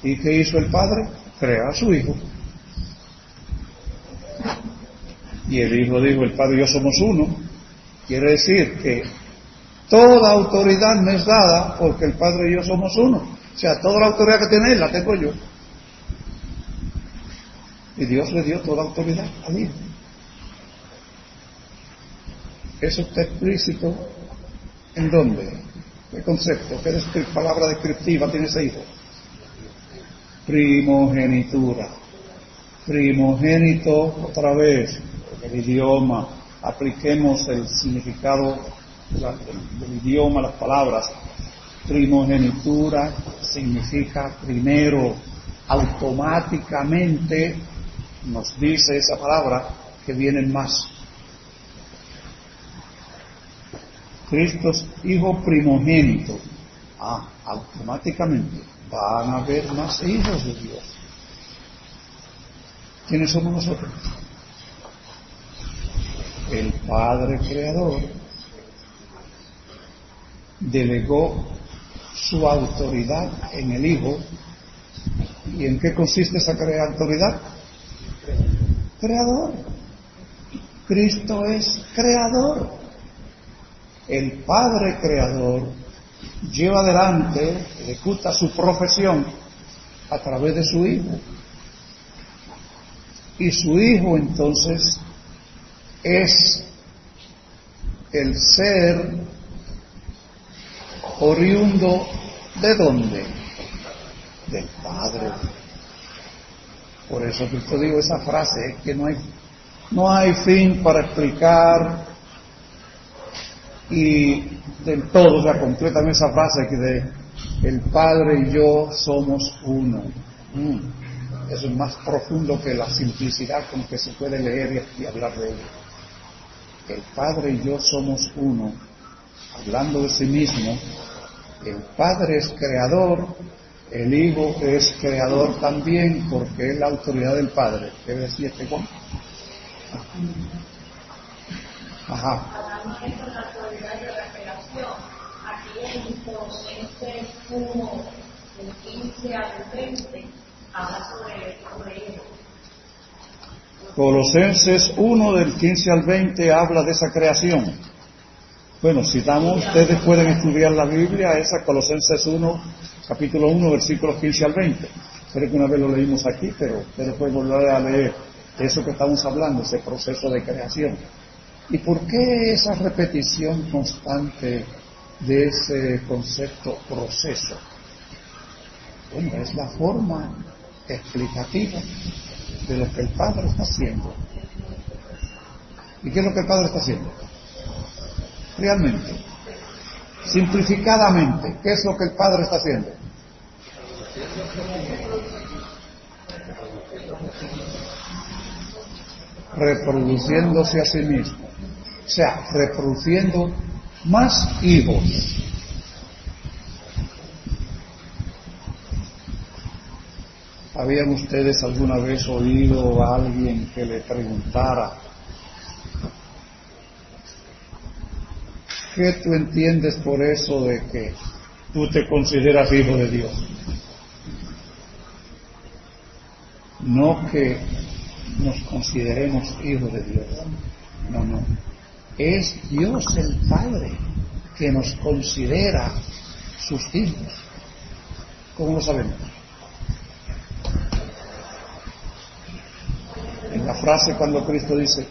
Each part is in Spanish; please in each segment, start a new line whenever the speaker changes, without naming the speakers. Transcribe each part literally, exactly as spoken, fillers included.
¿Y qué hizo el Padre? Creó a su Hijo. Y el Hijo dijo, el Padre y yo somos uno. Quiere decir que toda autoridad me es dada porque el Padre y yo somos uno. O sea, toda la autoridad que tiene Él la tengo yo. Y Dios le dio toda autoridad al Hijo. Eso está explícito. ¿En dónde? ¿Qué concepto? ¿Qué descri- palabra descriptiva tiene ese Hijo? Primogenitura. Primogénito, otra vez, el idioma, apliquemos el significado la, del, del idioma, las palabras. Primogenitura significa primero, automáticamente nos dice esa palabra que vienen más. Cristo es Hijo primogénito. Ah, automáticamente van a haber más hijos de Dios. ¿Quiénes somos nosotros? El Padre Creador delegó su autoridad en el Hijo. ¿Y en qué consiste esa autoridad? Creador. Cristo es creador. El Padre Creador lleva adelante, ejecuta su profesión a través de su Hijo. Y su Hijo entonces es el ser oriundo ¿de dónde? Del Padre. Por eso Cristo dijo esa frase, que no hay, no hay fin para explicar y del todo, o sea, completan esa frase que de el Padre y yo somos uno. Mm. Eso es más profundo que la simplicidad con que se puede leer y, y hablar de ello. El Padre y yo somos uno, hablando de sí mismo. El Padre es creador, el Hijo es creador también, porque es la autoridad del Padre. ¿Qué decía este Juan? Ajá.
Hablando de esto, la autoridad de la creación, aquí en Colosenses uno, del quince al veinte, habla sobre, sobre ello.
Colosenses uno, del quince al veinte, habla de esa creación. Bueno, si damos, ustedes pueden estudiar la Biblia, esa Colosenses uno, capítulo uno, versículos quince al veinte. Creo que una vez lo leímos aquí, pero ustedes pueden volver a leer eso que estamos hablando, ese proceso de creación. ¿Y por qué esa repetición constante de ese concepto proceso? Bueno, es la forma explicativa de lo que el Padre está haciendo. ¿Y qué es lo que el Padre está haciendo? Realmente, simplificadamente, ¿qué es lo que el Padre está haciendo? Reproduciéndose a sí mismo, o sea, reproduciendo más hijos. ¿Habían ustedes alguna vez oído a alguien que le preguntara: ¿qué tú entiendes por eso de que tú te consideras hijo de Dios? No que nos consideremos hijos de Dios, no, no. Es Dios el Padre que nos considera sus hijos. ¿Cómo lo sabemos? En la frase cuando Cristo dice: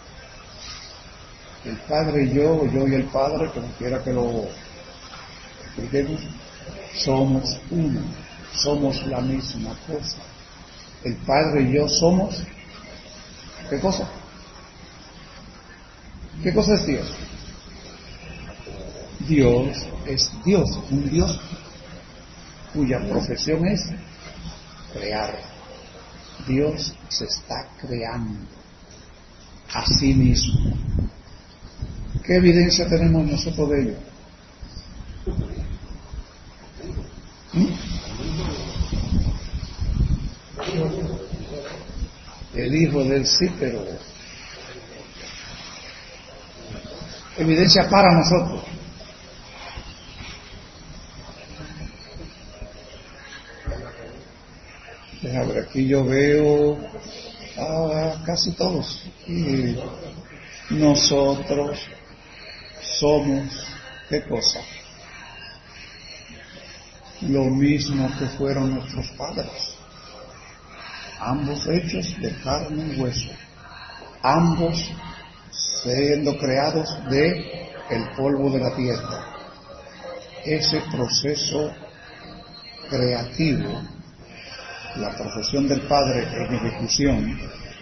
el Padre y yo, yo y el Padre, como quiera que lo expliquemos, somos uno, somos la misma cosa. El Padre y yo somos, ¿qué cosa? ¿Qué cosa es Dios? Dios es Dios, un Dios cuya profesión es crear. Dios se está creando a sí mismo. ¿Qué evidencia tenemos nosotros de ello? ¿Mm? El Hijo del sí, pero evidencia para nosotros. Deja ver, aquí yo veo a casi todos. Y nosotros somos, ¿qué cosa? Lo mismo que fueron nuestros padres. Ambos hechos de carne y hueso. Ambos siendo creados de el polvo de la tierra. Ese proceso creativo, la profesión del Padre en ejecución,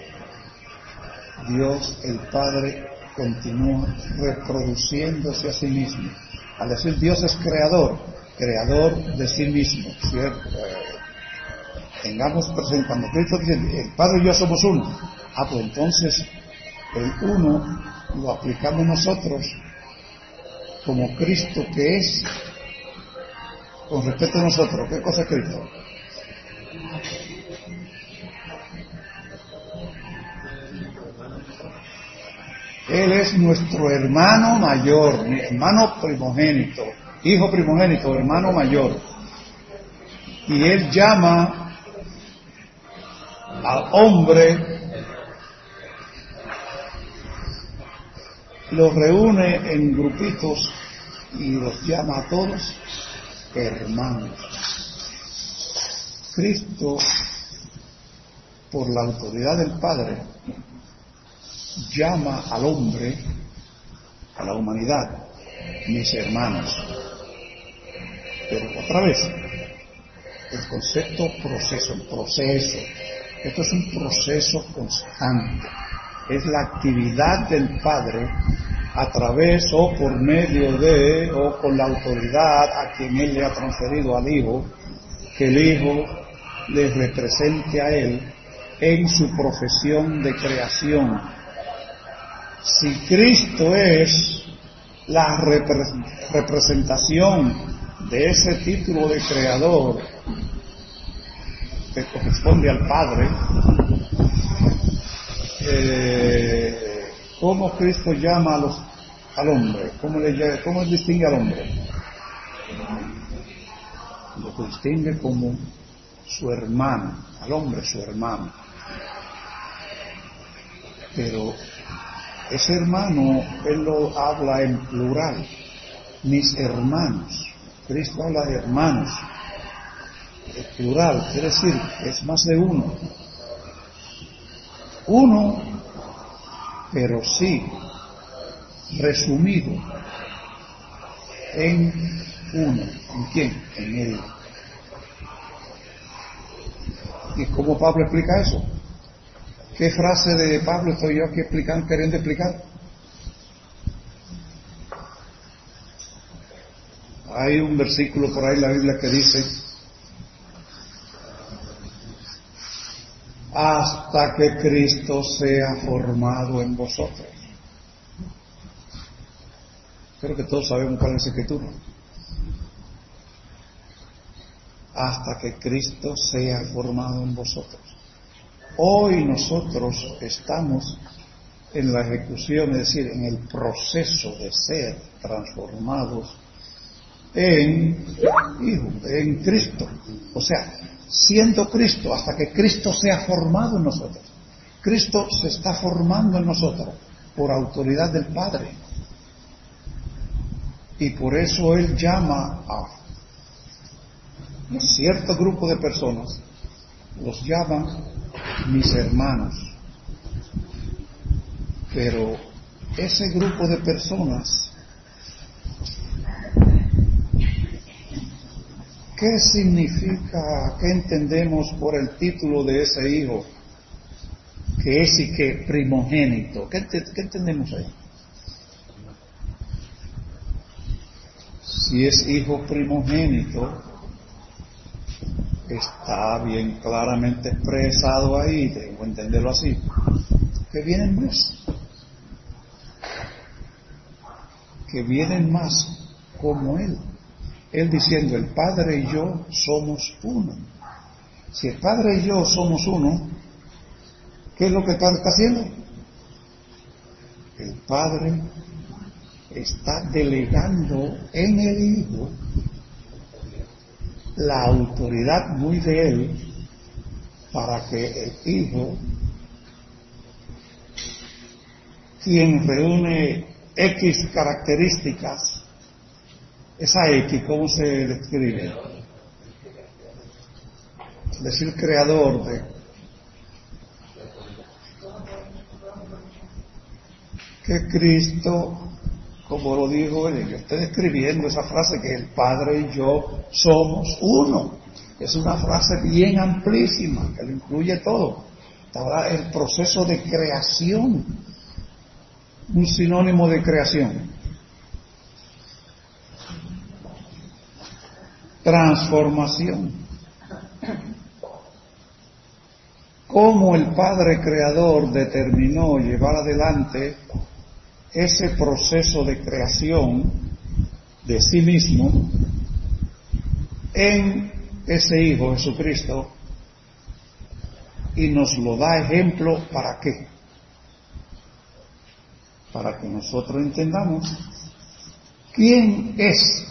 Dios el Padre continúa reproduciéndose a sí mismo. Al decir Dios es creador, creador de sí mismo, ¿cierto? Eh, tengamos presente, cuando Cristo dice, el Padre y yo somos uno, ah, pues entonces el uno lo aplicamos nosotros como Cristo que es, con respecto a nosotros. ¿Qué cosa es Cristo? Él es nuestro hermano mayor, mi hermano primogénito, hijo primogénito, hermano mayor. Y Él llama al hombre, los reúne en grupitos y los llama a todos hermanos. Cristo, por la autoridad del Padre, llama al hombre, a la humanidad, mis hermanos. Pero otra vez, el concepto proceso, proceso, esto es un proceso constante, es la actividad del Padre a través o por medio de, o con la autoridad a quien Él le ha transferido al Hijo, que el Hijo le represente a Él en su profesión de creación. Si Cristo es la repre- representación de ese título de creador que corresponde al Padre, eh, ¿cómo Cristo llama a los, al hombre? ¿Cómo, le, ¿Cómo él distingue al hombre? Lo distingue como su hermano, al hombre su hermano. Pero ese hermano, él lo habla en plural, mis hermanos. Cristo habla de hermanos, en plural, quiere decir que es más de uno. Uno, pero sí, resumido en uno. ¿En quién? En Él. ¿Y cómo Pablo explica eso? ¿Qué frase de Pablo estoy yo aquí explicando, queriendo explicar? Hay un versículo por ahí en la Biblia que dice, hasta que Cristo sea formado en vosotros. Creo que todos sabemos cuál es esa escritura. Hasta que Cristo sea formado en vosotros. Hoy nosotros estamos en la ejecución, es decir, en el proceso de ser transformados en Hijo, en Cristo. O sea, siendo Cristo, hasta que Cristo sea formado en nosotros. Cristo se está formando en nosotros por autoridad del Padre. Y por eso Él llama a un cierto grupo de personas, los llaman mis hermanos. Pero ese grupo de personas, ¿qué significa, qué entendemos por el título de ese hijo? Que es y que primogénito. ¿Qué, qué entendemos ahí? Si es hijo primogénito, está bien claramente expresado ahí, tengo que entenderlo así, que vienen más, que vienen más como Él. Él diciendo, el Padre y yo somos uno. Si el Padre y yo somos uno, ¿qué es lo que el Padre está haciendo? El Padre está delegando en el Hijo la autoridad muy de Él para que el Hijo, quien reúne X características, esa X, ¿cómo se describe? Es decir, creador de... que Cristo, como lo dijo él, yo estoy describiendo esa frase que el Padre y yo somos uno. Es una frase bien amplísima, que lo incluye todo. Ahora el proceso de creación, un sinónimo de creación. Transformación. Cómo el Padre Creador determinó llevar adelante ese proceso de creación de sí mismo en ese Hijo Jesucristo, y nos lo da ejemplo. ¿Para qué? Para que nosotros entendamos quién es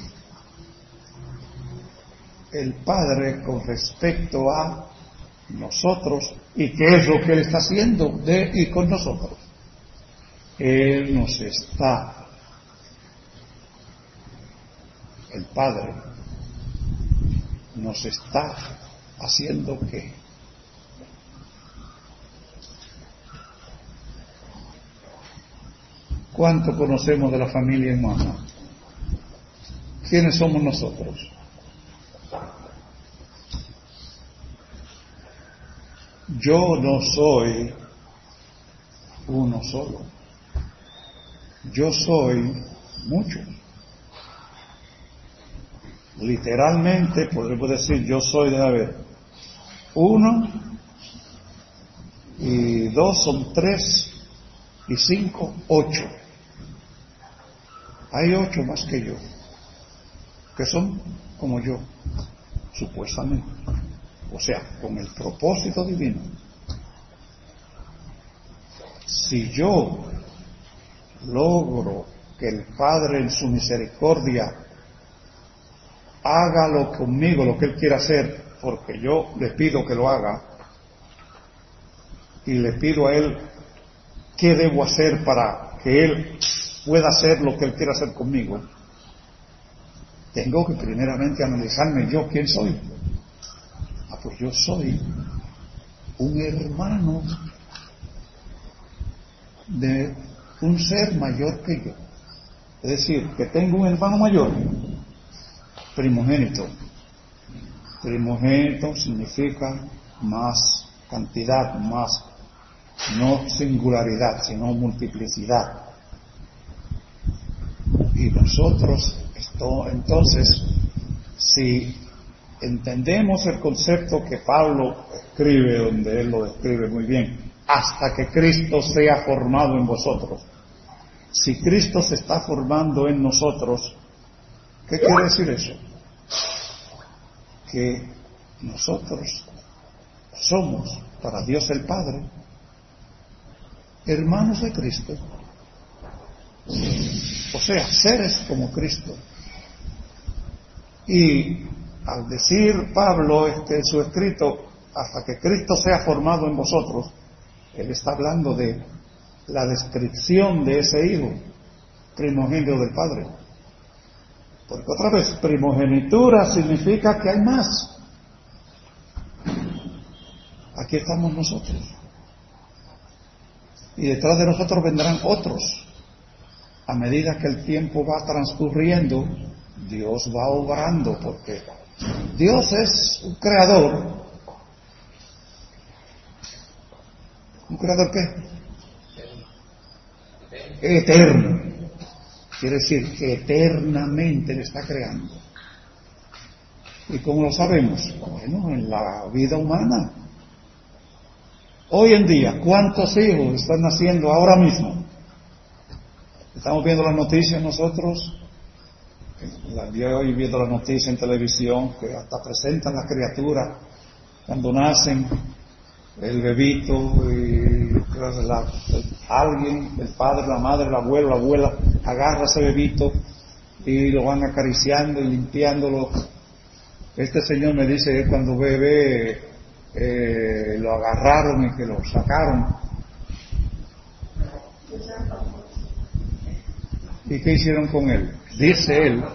el Padre con respecto a nosotros y qué es lo que Él está haciendo de y con nosotros. Él nos está, el Padre nos está haciendo qué. ¿Cuánto conocemos de la familia humana? ¿Quiénes somos nosotros? Yo no soy uno solo. Yo soy muchos. Literalmente podemos decir yo soy, de haber uno y dos son tres y cinco, ocho. Hay ocho más que yo, que son como yo, supuestamente. O sea, con el propósito divino. Si yo logro que el Padre en su misericordia haga lo conmigo, lo que Él quiere hacer, porque yo le pido que lo haga, y le pido a Él qué debo hacer para que Él pueda hacer lo que Él quiere hacer conmigo, tengo que primeramente analizarme yo quién soy. Ah, pues yo soy un hermano de un ser mayor que yo. Es decir, que tengo un hermano mayor, primogénito. Primogénito significa más cantidad, más, no singularidad, sino multiplicidad. Y nosotros, esto, entonces, si entendemos el concepto que Pablo escribe, donde él lo describe muy bien, hasta que Cristo sea formado en vosotros. Si Cristo se está formando en nosotros, ¿qué quiere decir eso? Que nosotros somos, para Dios el Padre, hermanos de Cristo. O sea, seres como Cristo. Y al decir Pablo este, en su escrito, hasta que Cristo sea formado en vosotros, él está hablando de la descripción de ese Hijo, primogénito del Padre. Porque otra vez, primogenitura significa que hay más. Aquí estamos nosotros. Y detrás de nosotros vendrán otros. A medida que el tiempo va transcurriendo, Dios va obrando, porque Dios es un creador. ¿Un creador qué? Eterno. Quiere decir que eternamente le está creando. ¿Y cómo lo sabemos? Bueno, en la vida humana. Hoy en día, ¿cuántos hijos están naciendo ahora mismo? Estamos viendo las noticias nosotros. La vi hoy viendo las noticias en televisión, que hasta presentan las criaturas cuando nacen, el bebito, y la, el, alguien, el padre, la madre, el abuelo, la abuela, agarra ese bebito y lo van acariciando y limpiándolo. Este señor me dice que cuando bebe eh, lo agarraron y que lo sacaron. ¿Y qué hicieron con él? Dice él,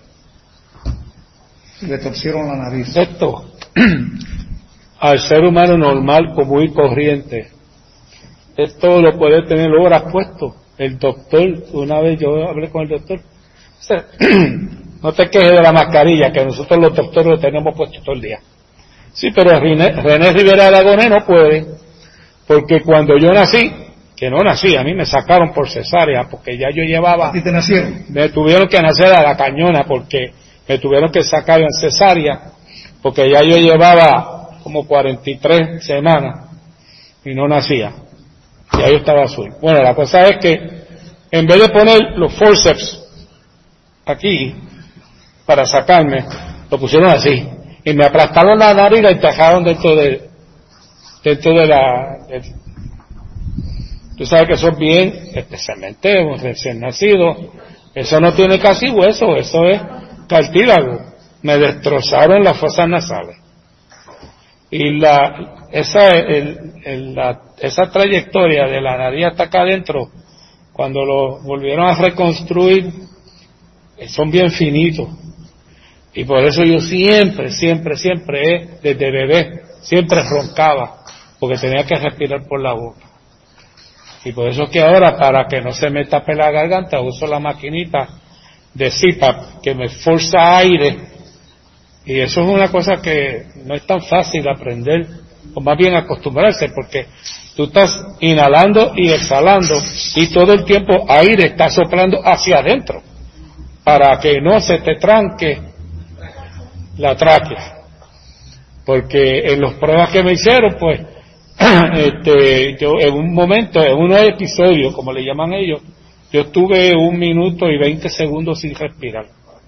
le torcieron la nariz.
Esto, al ser humano normal, común y corriente, esto lo puede tener horas puesto. El doctor, una vez yo hablé con el doctor, o sea, no te quejes de la mascarilla, que nosotros los doctores lo tenemos puesto todo el día. Sí, pero René, René Rivera Aragonés no puede, porque cuando yo nací, que no nací, a mí me sacaron por cesárea, porque ya yo llevaba...
¿A ti te nacieron?
Me tuvieron que nacer a la cañona, porque me tuvieron que sacar en cesárea, porque ya yo llevaba como cuarenta y tres semanas y no nacía. Ya yo estaba azul. Bueno, la cosa es que en vez de poner los forceps aquí para sacarme, lo pusieron así y me aplastaron la nariz y la encajaron dentro de dentro de la de, tú sabes que eso es bien, especialmente un recién nacido, eso no tiene casi hueso, eso es cartílago. Me destrozaron las fosas nasales y la esa el, el, la, esa trayectoria de la nariz hasta acá adentro, cuando lo volvieron a reconstruir, son bien finitos. Y por eso yo siempre, siempre, siempre, desde bebé, siempre roncaba, porque tenía que respirar por la boca. Y por eso es que ahora, para que no se me tape la garganta, uso la maquinita de C PAP, que me forza aire. Y eso es una cosa que no es tan fácil aprender, o más bien acostumbrarse, porque tú estás inhalando y exhalando, y todo el tiempo aire está soplando hacia adentro, para que no se te tranque la tráquea. Porque en las pruebas que me hicieron, pues, este, yo en un momento, en unos episodios, como le llaman ellos, yo estuve un minuto y veinte segundos sin respirar.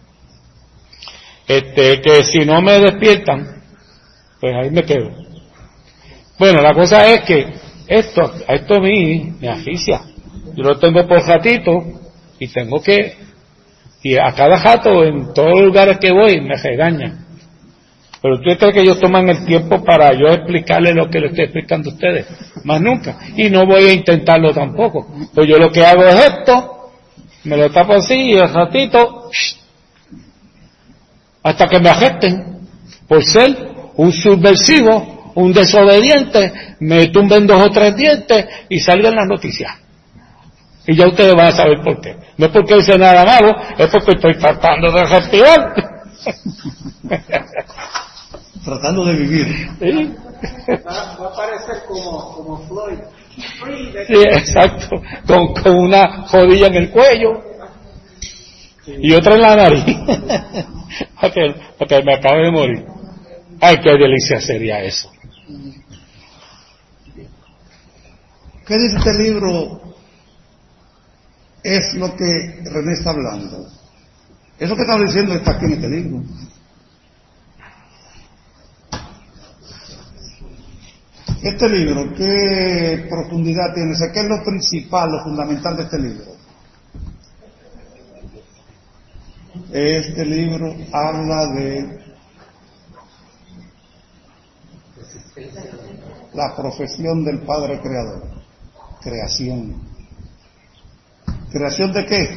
Este, que si no me despiertan, pues ahí me quedo. Bueno, la cosa es que esto, esto a mí me asfixia. Yo lo tengo por ratito y tengo que, y a cada rato en todos los lugares que voy me regañan. Pero ¿usted cree que ellos toman el tiempo para yo explicarles lo que les estoy explicando a ustedes? Más nunca. Y no voy a intentarlo tampoco. Pues yo lo que hago es esto, me lo tapo así y al ratito, hasta que me acepten por ser un subversivo, un desobediente, me tumben dos o tres dientes y salgan las noticias. Y ya ustedes van a saber por qué. No es porque hice nada malo, es porque estoy tratando de respirar.
Tratando de vivir.
¿Sí?
Va, va a parecer como, como Floyd.
Sí, exacto. Con, con una jodilla en el cuello y otra en la nariz. Porque, porque me acabo de morir. Ay, qué delicia sería eso.
¿Qué dice este libro? Es lo que René está hablando. Eso que está diciendo está aquí en este libro. Este libro, ¿qué profundidad tiene? O sea, ¿qué es lo principal, lo fundamental de este libro? Este libro habla de la profesión del Padre Creador. Creación. ¿Creación de qué?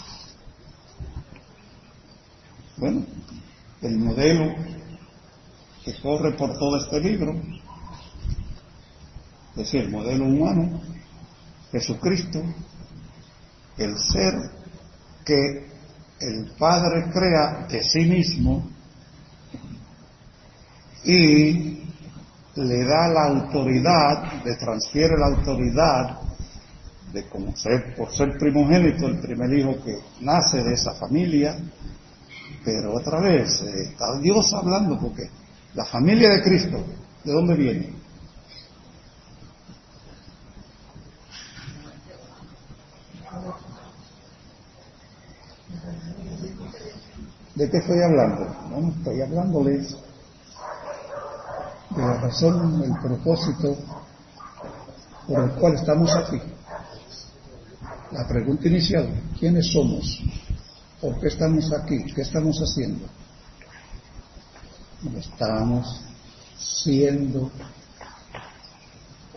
Bueno, el modelo que corre por todo este libro, es decir, el modelo humano, Jesucristo, el ser que el Padre crea de sí mismo y le da la autoridad, le transfiere la autoridad de como ser, por ser primogénito, el primer hijo que nace de esa familia. Pero otra vez, está Dios hablando, porque la familia de Cristo, ¿de dónde viene? ¿De qué estoy hablando? No, estoy hablándoles de la razón, el propósito por el cual estamos aquí. La pregunta inicial, ¿quiénes somos? ¿Por qué estamos aquí? ¿Qué estamos haciendo? Estamos siendo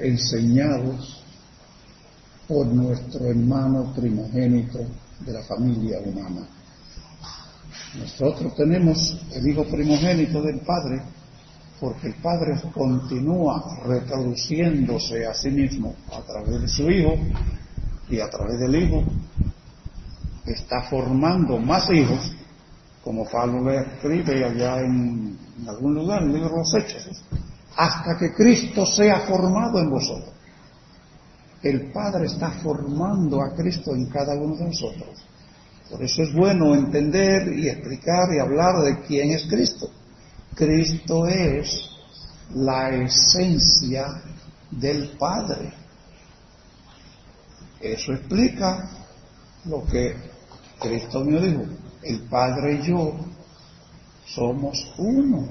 enseñados por nuestro hermano primogénito de la familia humana. Nosotros tenemos el hijo primogénito del Padre porque el Padre continúa reproduciéndose a sí mismo a través de su Hijo, y a través del Hijo está formando más hijos, como Pablo le escribe allá en, en algún lugar, en el libro de los Hechos, hasta que Cristo sea formado en vosotros. El Padre está formando a Cristo en cada uno de nosotros. Por eso es bueno entender y explicar y hablar de quién es Cristo. Cristo es la esencia del Padre. Eso explica lo que Cristo me dijo: el Padre y yo somos uno.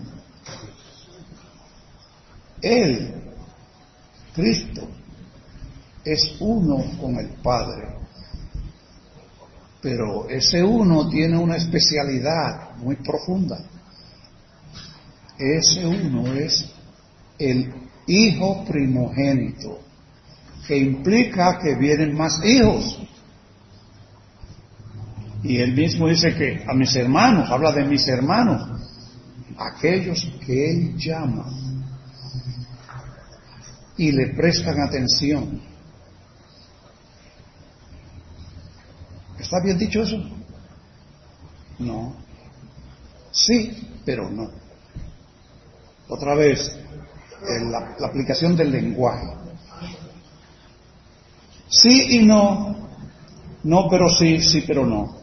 Él, Cristo, es uno con el Padre. Pero ese uno tiene una especialidad muy profunda. Ese uno es el Hijo primogénito, que implica que vienen más hijos. Y él mismo dice que a mis hermanos, habla de mis hermanos, aquellos que él llama y le prestan atención. ¿Está bien dicho eso? No. Sí, pero no. Otra vez, la, la aplicación del lenguaje. Sí y no. No, pero sí, sí, pero no.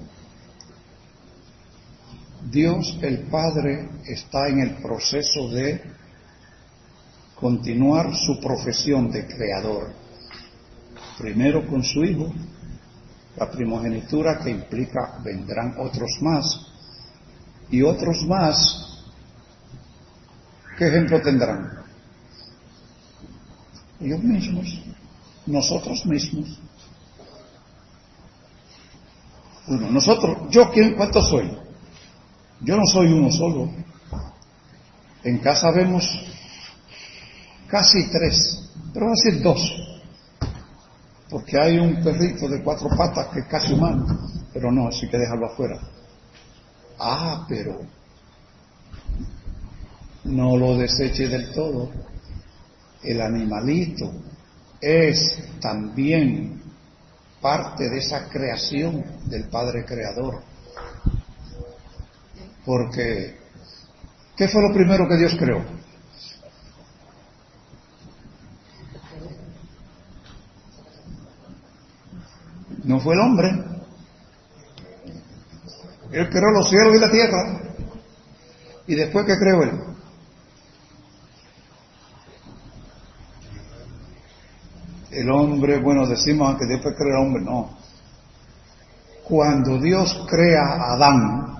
Dios el Padre está en el proceso de continuar su profesión de creador. Primero con su Hijo, la primogenitura, que implica vendrán otros más, y otros más, ¿qué ejemplo tendrán? Ellos mismos, nosotros mismos. Bueno, nosotros, ¿yo quién, cuánto soy? Yo no soy uno solo. En casa vemos casi tres, pero voy a decir dos, porque hay un perrito de cuatro patas que es casi humano, pero no, así que déjalo afuera. Ah, pero no lo deseche del todo. El animalito es también parte de esa creación del Padre Creador. Porque, ¿qué fue lo primero que Dios creó? No fue el hombre. Él creó los cielos y la tierra. ¿Y después qué creó él? El hombre, bueno, decimos que después creó el hombre, no. Cuando Dios crea a Adán,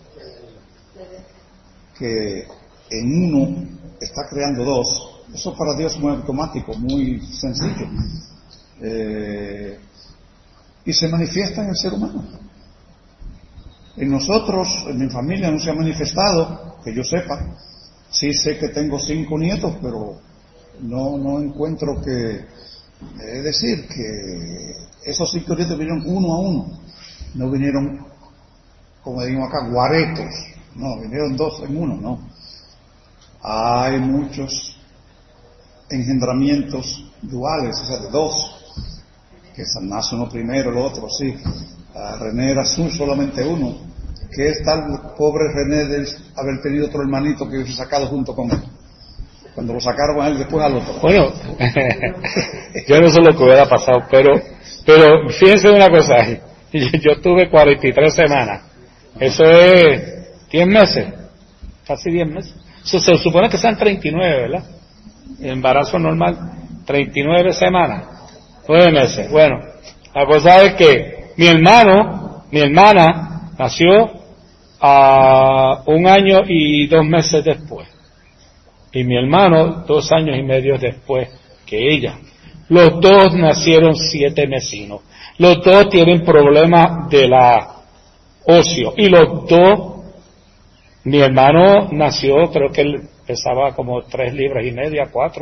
que en uno está creando dos, eso para Dios es muy automático, muy sencillo, eh, y se manifiesta en el ser humano. En nosotros, en mi familia no se ha manifestado, que yo sepa. Sí sé que tengo cinco nietos, pero no, no encuentro que, es decir, que esos cinco nietos vinieron uno a uno, no vinieron, como decimos acá, guaretos. No, vinieron dos en uno, no. Hay muchos engendramientos duales, o sea, de dos, que nace uno primero, el otro, sí. A René era su, solamente uno. ¿Qué es tal pobre René de haber tenido otro hermanito que hubiese sacado junto con él? Cuando lo sacaron a él, después al otro.
Bueno, yo no sé lo que hubiera pasado, pero, pero fíjense una cosa, yo tuve cuarenta y tres semanas. Eso es diez meses, casi diez meses. Eso se supone que sean treinta y nueve, ¿verdad? El embarazo normal, treinta y nueve semanas, nueve meses. Bueno, la cosa es que mi hermano, mi hermana, nació a un año y dos meses después. Y mi hermano, dos años y medio después que ella. Los dos nacieron siete mesinos. Los dos tienen problemas de la óseo. Y los dos, mi hermano nació, creo que él pesaba como tres libras y media, cuatro,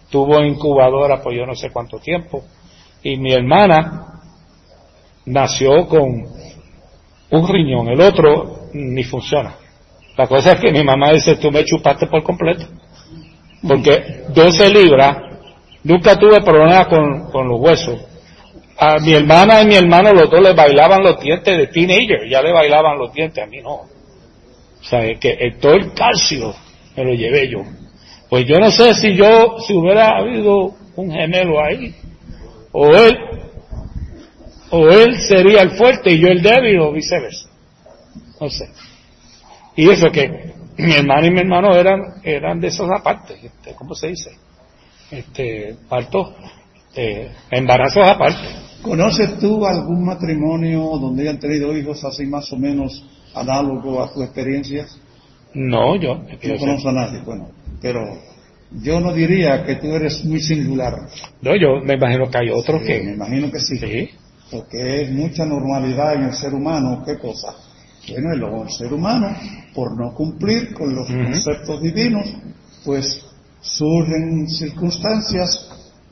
tuvo incubadora por yo no sé cuánto tiempo, y mi hermana nació con un riñón, el otro ni funciona. La cosa es que mi mamá dice, tú me chupaste por completo, porque doce libras, nunca tuve problemas con, con los huesos. A mi hermana y mi hermano, los dos le bailaban los dientes de teenager, ya le bailaban los dientes, a mí no. O sea, que el, todo el calcio me lo llevé yo. Pues yo no sé si yo, si hubiera habido un gemelo ahí, o él, o él sería el fuerte y yo el débil, o viceversa. No sé. Y eso que mi hermano y mi hermano eran, eran de esas aparte, este, ¿cómo se dice? Este, partos, este, embarazos aparte.
¿Conoces tú algún matrimonio donde hayan tenido hijos así más o menos análogos a tus experiencias?
No, yo
no conozco a nadie, bueno, pero yo no diría que tú eres muy singular.
No, yo me imagino que hay otros
sí,
que...
Me imagino que sí,
sí,
porque es mucha normalidad en el ser humano. ¿Qué cosa? Bueno, el, el ser humano, por no cumplir con los uh-huh. conceptos divinos, pues surgen circunstancias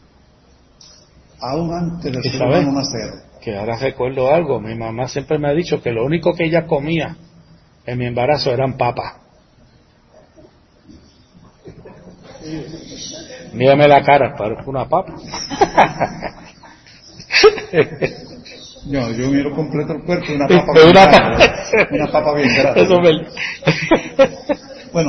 aún antes del ser humano nacer.
Que ahora recuerdo algo, mi mamá siempre me ha dicho que lo único que ella comía en mi embarazo eran papas. Mírame la cara, parece una papa.
No, yo miro completo el cuerpo y una papa bien
una,
grande, pa una papa bien grande.
Eso me...
Bueno,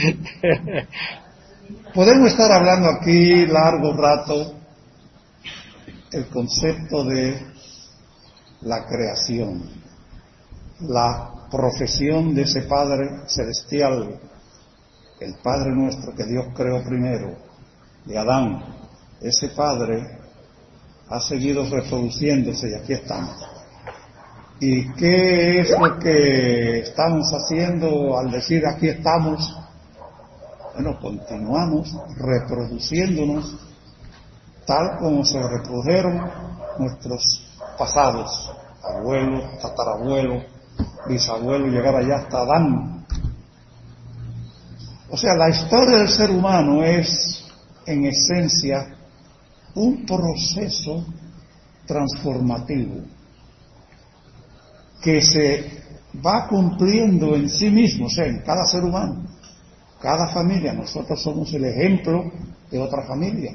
podemos estar hablando aquí largo rato el concepto de la creación, la profesión de ese Padre celestial, el Padre nuestro que Dios creó primero, de Adán. Ese Padre ha seguido reproduciéndose y aquí estamos. ¿Y qué es lo que estamos haciendo al decir aquí estamos? Bueno, continuamos reproduciéndonos tal como se reprodujeron nuestros pasados, abuelos, tatarabuelos, bisabuelos, llegar allá hasta Adán. O sea, la historia del ser humano es, en esencia, un proceso transformativo que se va cumpliendo en sí mismo, o sea, en cada ser humano, cada familia. Nosotros somos el ejemplo de otra familia.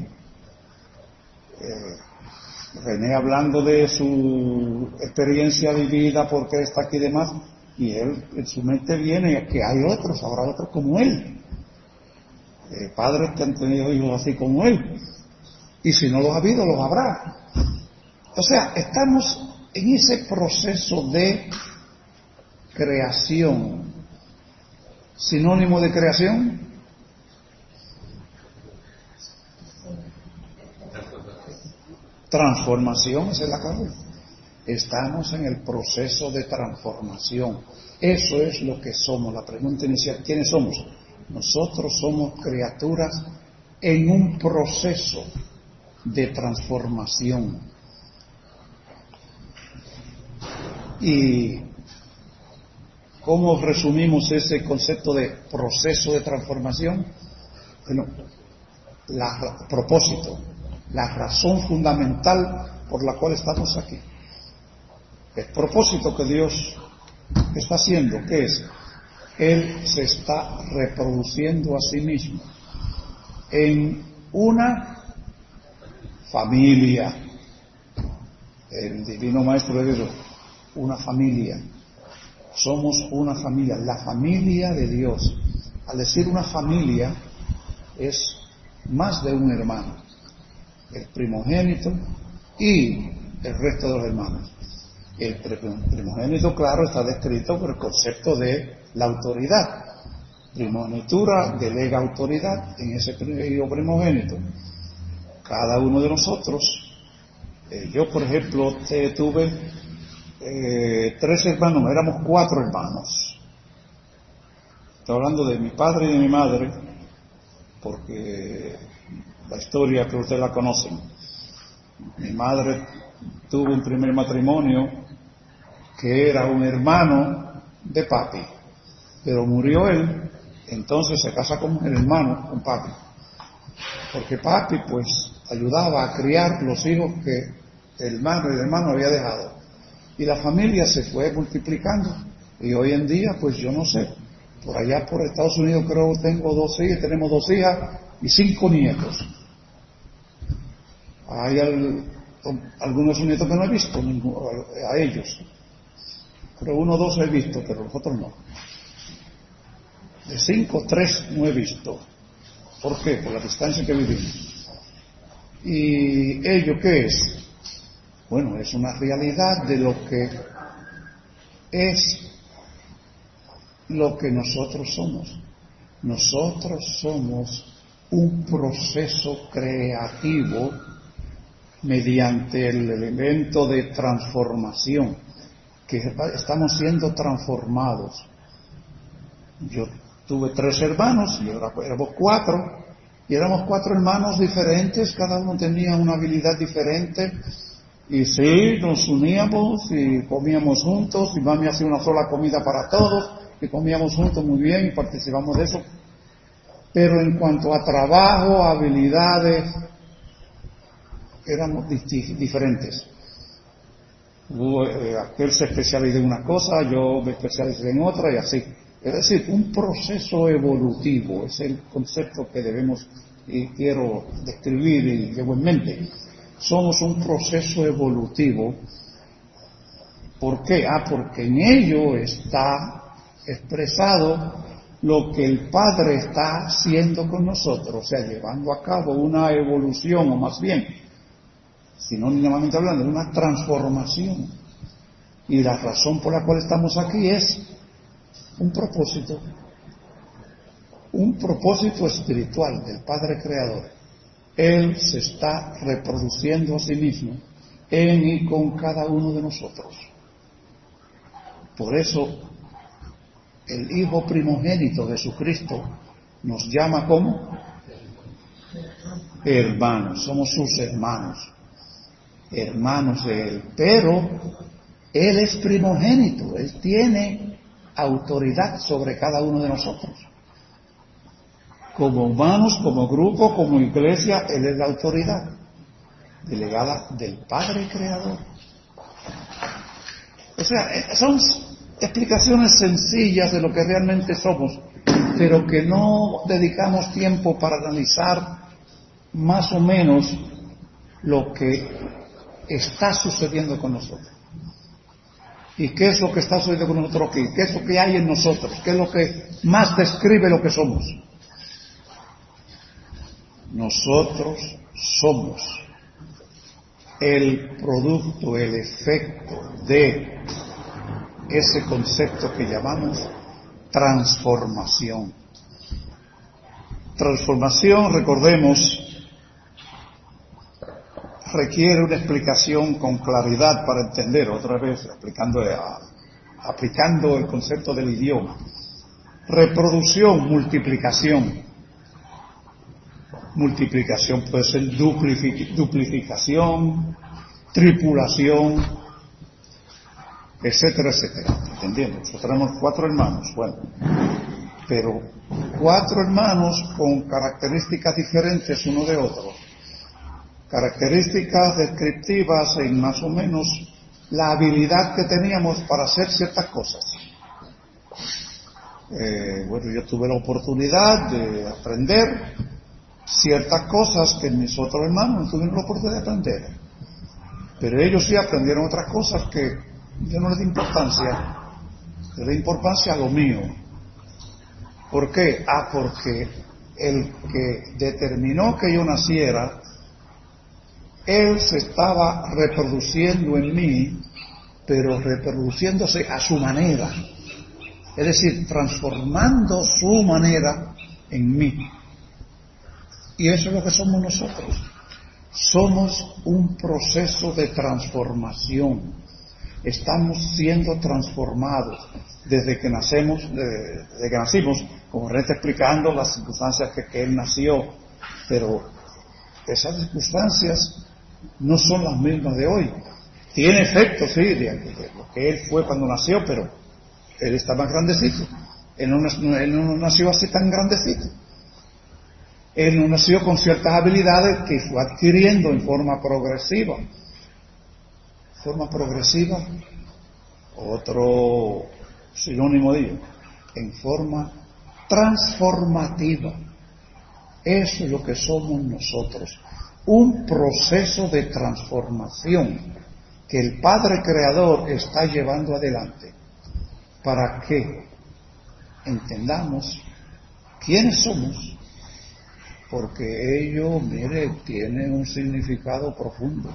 Eh, René hablando de su experiencia vivida, porque está aquí y demás, y él en su mente viene que hay otros, habrá otros como él, eh, padres que han tenido hijos así como él, y si no los ha habido, los habrá. O sea, estamos en ese proceso de creación. Sinónimo de creación, transformación, esa es la clave. Estamos en el proceso de transformación. Eso es lo que somos. La pregunta inicial, ¿quiénes somos? Nosotros somos criaturas en un proceso de transformación. ¿Y cómo resumimos ese concepto de proceso de transformación? Bueno, la, el propósito, la razón fundamental por la cual estamos aquí. El propósito que Dios está haciendo, ¿qué es? Él se está reproduciendo a sí mismo en una familia. El Divino Maestro le dijo, una familia. Somos una familia, la familia de Dios. Al decir una familia, es más de un hermano, el primogénito y el resto de los hermanos. El primogénito, claro, está descrito por el concepto de la autoridad. Primogenitura delega autoridad en ese primogénito. Cada uno de nosotros, eh, yo por ejemplo eh, tuve eh, tres hermanos, éramos cuatro hermanos. Estoy hablando de mi padre y de mi madre, porque la historia que ustedes la conocen. Mi madre tuvo un primer matrimonio que era un hermano de papi, pero murió él, entonces se casa con el hermano, con papi. porque papi pues ayudaba a criar los hijos que el hermano y el hermano había dejado. Y la familia se fue multiplicando. Y hoy en día, pues yo no sé, por allá por Estados Unidos creo que tengo dos hijas, tenemos dos hijas y cinco nietos. Hay al, algunos nietos que no he visto, a ellos. Pero uno o dos he visto, pero los otros no. De cinco, tres no he visto. ¿Por qué? Por la distancia que vivimos. ¿Y ello qué es? Bueno, es una realidad de lo que es lo que nosotros somos. Nosotros somos un proceso creativo mediante el elemento de transformación, que estamos siendo transformados. Yo tuve tres hermanos y ahora éramos cuatro, y éramos cuatro hermanos diferentes, cada uno tenía una habilidad diferente, y sí, nos uníamos y comíamos juntos, y mami hacía una sola comida para todos, y comíamos juntos muy bien y participamos de eso. Pero en cuanto a trabajo, habilidades, éramos disti- diferentes. Hubo, eh, aquel se especializó en una cosa, yo me especialicé en otra y así. Es decir, un proceso evolutivo es el concepto que debemos y quiero describir y llevo en mente. Somos un proceso evolutivo. ¿Por qué? Ah, porque en ello está expresado lo que el Padre está haciendo con nosotros, o sea, llevando a cabo una evolución, o más bien, sinónimamente hablando, una transformación. Y la razón por la cual estamos aquí es un propósito, un propósito espiritual del Padre Creador. Él se está reproduciendo a sí mismo en y con cada uno de nosotros. Por eso, el Hijo primogénito de Jesucristo nos llama como hermanos, somos sus hermanos, hermanos de Él. Pero Él es primogénito, Él tiene autoridad sobre cada uno de nosotros. Como humanos, como grupo, como iglesia, Él es la autoridad delegada del Padre Creador. O sea, son explicaciones sencillas de lo que realmente somos, pero que no dedicamos tiempo para analizar más o menos lo que está sucediendo con nosotros. ¿Y qué es lo que está sucediendo con nosotros aquí? ¿Qué es lo que hay en nosotros? ¿Qué es lo que más describe lo que somos? Nosotros somos el producto, el efecto de ese concepto que llamamos transformación. Transformación, recordemos, requiere una explicación con claridad para entender, otra vez aplicando, aplicando el concepto del idioma. Reproducción, multiplicación. Multiplicación puede ser duplific- duplicación, tripulación, etcétera, etcétera. ¿Entendiendo? Nosotros tenemos cuatro hermanos, bueno, pero cuatro hermanos con características diferentes uno de otro. Características descriptivas en más o menos la habilidad que teníamos para hacer ciertas cosas. Eh, bueno, yo tuve la oportunidad de aprender ciertas cosas que mis otros hermanos no tuvieron la oportunidad de aprender. Pero ellos sí aprendieron otras cosas que yo no les di importancia. Le di importancia a lo mío. ¿Por qué? Ah, porque el que determinó que yo naciera, él se estaba reproduciendo en mí, pero reproduciéndose a su manera. Es decir, transformando su manera en mí. Y eso es lo que somos nosotros. Somos un proceso de transformación. Estamos siendo transformados desde que nacemos, desde, desde que nacimos, como René está explicando las circunstancias que, que él nació, pero esas circunstancias no son las mismas de hoy. Tiene efecto, sí, de, de lo que él fue cuando nació, pero él está más grandecito. Él no, él no nació así tan grandecito. Él no nació con ciertas habilidades que fue adquiriendo en forma progresiva. Forma progresiva, otro sinónimo de ello, en forma transformativa. Eso es lo que somos nosotros, un proceso de transformación que el Padre Creador está llevando adelante para que entendamos quiénes somos, porque ello, mire, tiene un significado profundo.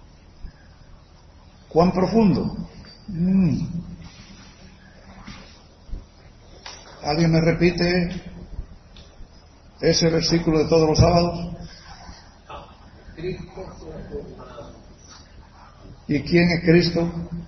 ¿Cuán profundo? Mm. ¿Alguien me repite ese versículo de todos los sábados? ¿Y quién es Cristo?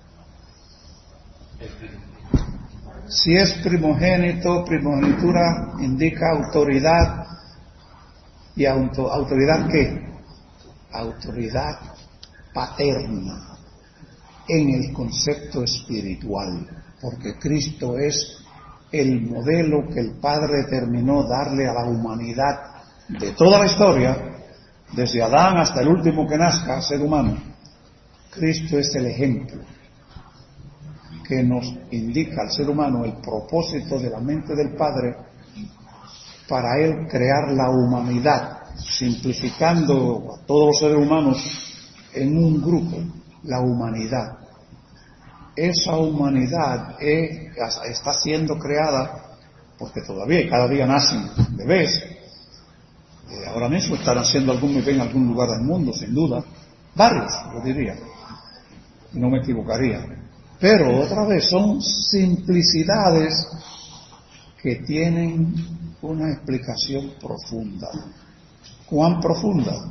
Si es primogénito, primogenitura indica autoridad. ¿Y auto, autoridad qué? Autoridad paterna en el concepto espiritual, porque Cristo es el modelo que el Padre determinó darle a la humanidad de toda la historia, desde Adán hasta el último que nazca, ser humano. Cristo es el ejemplo que nos indica al ser humano el propósito de la mente del Padre para Él crear la humanidad, simplificando a todos los seres humanos en un grupo, la humanidad. Esa humanidad es, está siendo creada, porque todavía cada día nacen bebés. Eh, ahora mismo están naciendo algún bebé en algún lugar del mundo, sin duda. Varios, yo diría. No me equivocaría. Pero otra vez son simplicidades que tienen una explicación profunda. ¿Cuán profunda?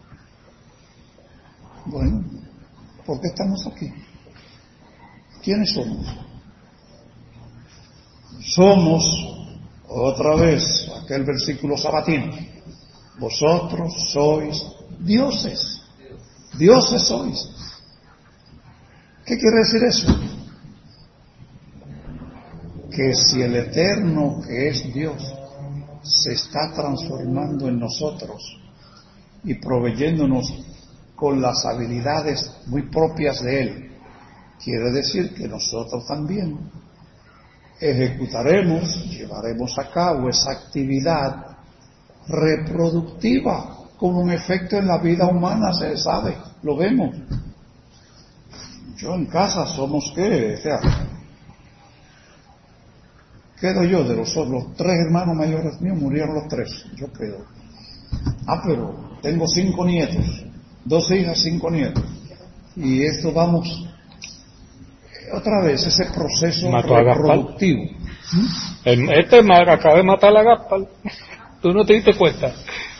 Bueno, ¿por qué estamos aquí? ¿Quiénes somos? Somos, otra vez, aquel versículo sabatino, vosotros sois dioses. Dioses sois. ¿Qué quiere decir eso? Que si el Eterno, que es Dios, se está transformando en nosotros y proveyéndonos con las habilidades muy propias de Él, quiere decir que nosotros también ejecutaremos, llevaremos a cabo esa actividad reproductiva con un efecto en la vida humana, se sabe, lo vemos. Yo en casa somos qué, o sea, quedo yo de los, los tres hermanos mayores míos, murieron los tres, yo quedo. Ah, pero tengo cinco nietos, dos hijas, cinco nietos, y esto vamos otra vez ese proceso
Mató
reproductivo.
¿Mm? Este acaba de matar a Gaspar. ¿Tú no te diste cuenta?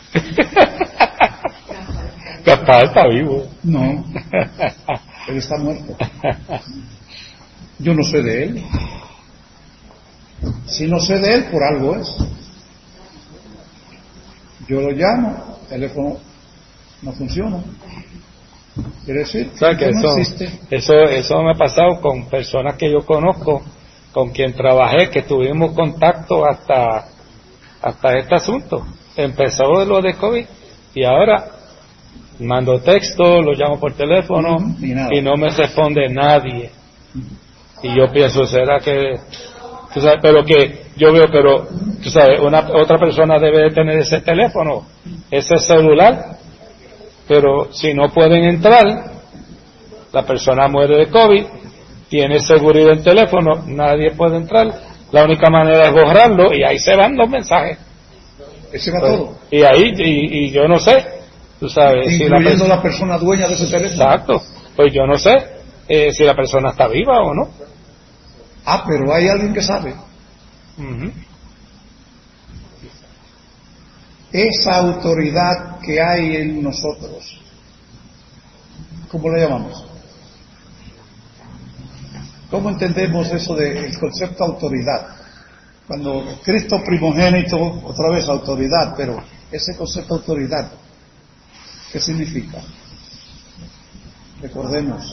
Gaspar está vivo.
No, él está muerto. Yo no sé de él. Si no sé de él, por algo es. Yo lo llamo, el teléfono no funciona. Quiere decir
o sea, que
que
eso,
no existe.
Eso, eso me ha pasado con personas que yo conozco, con quien trabajé, que tuvimos contacto hasta, hasta este asunto. Empezó lo de COVID y ahora mando texto, lo llamo por teléfono
uh-huh, y,
y no me responde nadie. Uh-huh. Y yo pienso, ¿será que...? Tú sabes, pero que yo veo, pero tú sabes, una otra persona debe de tener ese teléfono, ese celular, pero si no pueden entrar, la persona muere de COVID, tiene seguridad en teléfono, nadie puede entrar, la única manera es borrarlo y ahí se van los mensajes.
Ese va
pues,
todo.
Y ahí, y, y yo no sé, tú sabes,
incluyendo
si la,
la persona dueña de ese teléfono.
Exacto, pues yo no sé eh, si la persona está viva o no.
Ah, pero hay alguien que sabe.
Uh-huh.
Esa autoridad que hay en nosotros, ¿cómo la llamamos? ¿Cómo entendemos eso del concepto autoridad? Cuando Cristo primogénito, otra vez autoridad, pero ese concepto autoridad, ¿qué significa? Recordemos,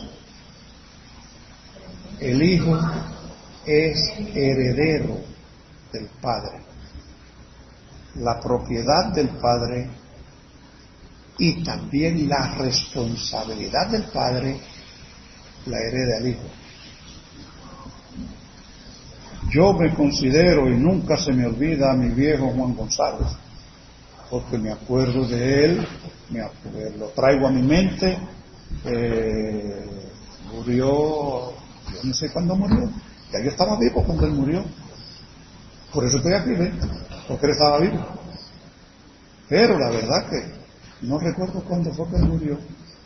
el Hijo es heredero del Padre. la propiedad del Padre y también la responsabilidad del Padre la hereda el Hijo. Yo me considero, y nunca se me olvida, a mi viejo Juan González, porque me acuerdo de él, me acuerdo, lo traigo a mi mente. eh, murió, yo no sé cuándo murió, ya yo estaba vivo cuando él murió, por eso estoy aquí, ¿ves? Porque él estaba vivo, pero la verdad que no recuerdo cuándo fue que él murió,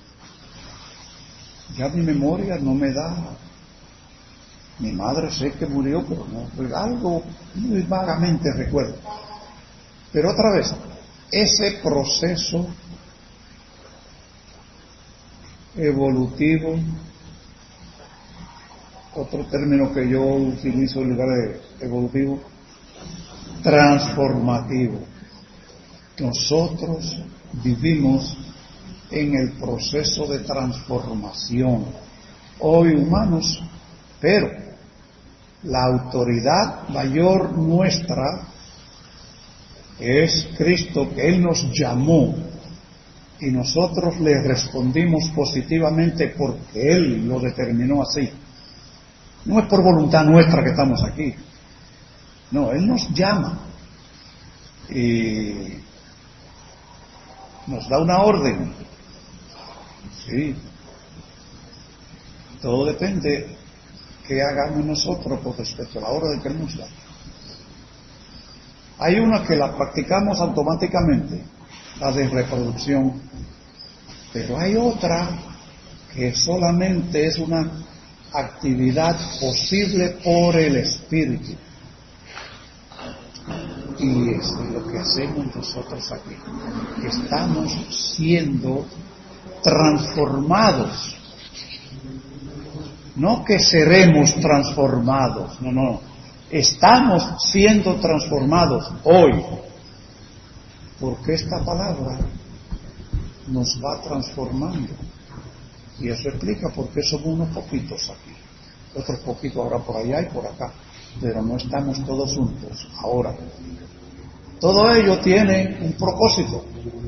ya mi memoria no me da. Mi madre sé que murió, pero no, pues algo muy vagamente recuerdo. Pero otra vez, ese proceso evolutivo, otro término que yo utilizo en lugar de evolutivo, transformativo. Nosotros vivimos en el proceso de transformación, hoy humanos, pero la autoridad mayor nuestra es Cristo, que Él nos llamó y nosotros le respondimos positivamente porque Él lo determinó así. No es por voluntad nuestra que estamos aquí, no, Él nos llama y nos da una orden. Sí, todo depende que hagamos nosotros con respecto a la orden que Él nos da. Hay una que la practicamos automáticamente, la de reproducción, pero hay otra que solamente es una actividad posible por el Espíritu. Y es lo que hacemos nosotros aquí. Estamos siendo transformados. No que seremos transformados, no, no. Estamos siendo transformados hoy. Porque esta palabra nos va transformando. Y eso explica por qué somos unos poquitos aquí. Otros poquitos ahora por allá y por acá. Pero no estamos todos juntos ahora. Todo ello tiene un propósito.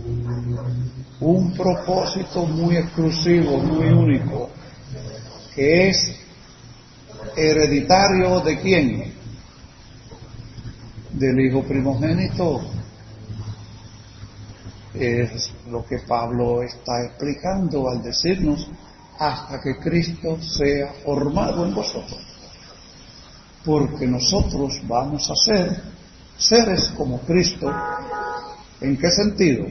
Un propósito muy exclusivo, muy único. Que es hereditario ¿de quién? Del Hijo primogénito. Es lo que Pablo está explicando al decirnos hasta que Cristo sea formado en vosotros. Porque nosotros vamos a ser seres como Cristo. ¿En qué sentido?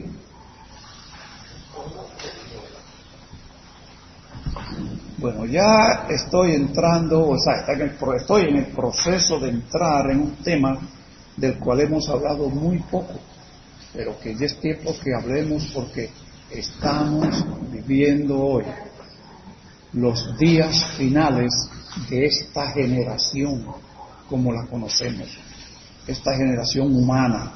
Bueno, ya estoy entrando, o sea, estoy en el proceso de entrar en un tema del cual hemos hablado muy poco, pero que ya es tiempo que hablemos porque estamos viviendo hoy los días finales de esta generación como la conocemos, esta generación humana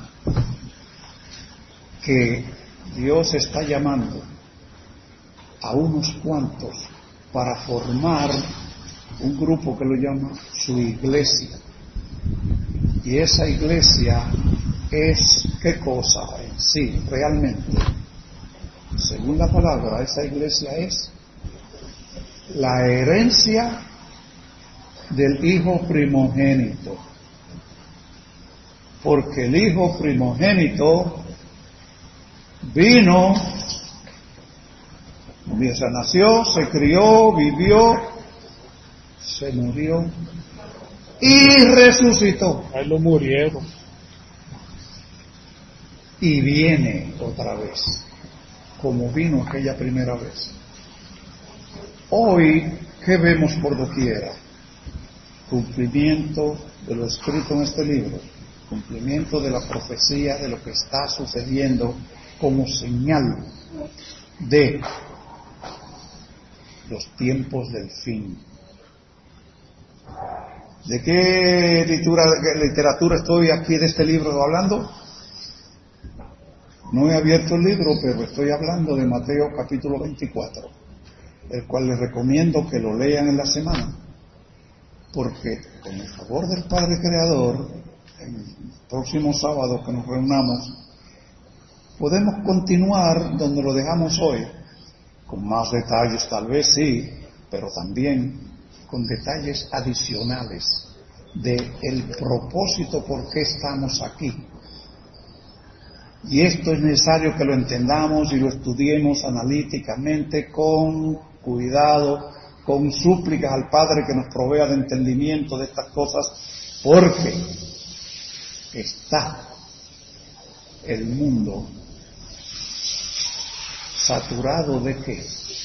que Dios está llamando a unos cuantos para formar un grupo que lo llama su iglesia. Y esa iglesia es, ¿qué cosa en sí, realmente? Según la palabra, esa iglesia es la herencia del Hijo primogénito. Porque el Hijo primogénito vino, o sea, nació, se crió, vivió, se murió y resucitó.
Ahí lo murieron.
Y viene otra vez, como vino aquella primera vez. Hoy, ¿qué vemos por doquiera? Cumplimiento de lo escrito en este libro, cumplimiento de la profecía de lo que está sucediendo como señal de los tiempos del fin. ¿De qué literatura, qué literatura estoy aquí de este libro hablando? No he abierto el libro, pero estoy hablando de Mateo capítulo veinticuatro, el cual les recomiendo que lo lean en la semana, porque con el favor del Padre Creador el próximo sábado que nos reunamos, podemos continuar donde lo dejamos hoy, con más detalles tal vez sí, pero también con detalles adicionales de el propósito por qué estamos aquí. Y esto es necesario que lo entendamos y lo estudiemos analíticamente con cuidado, con súplicas al Padre que nos provea de entendimiento de estas cosas, porque está el mundo saturado de qué?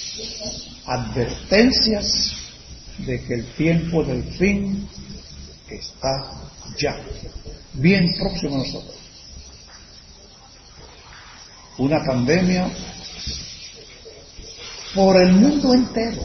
Advertencias de que el tiempo del fin está ya, bien próximo a nosotros. Una pandemia por el mundo entero.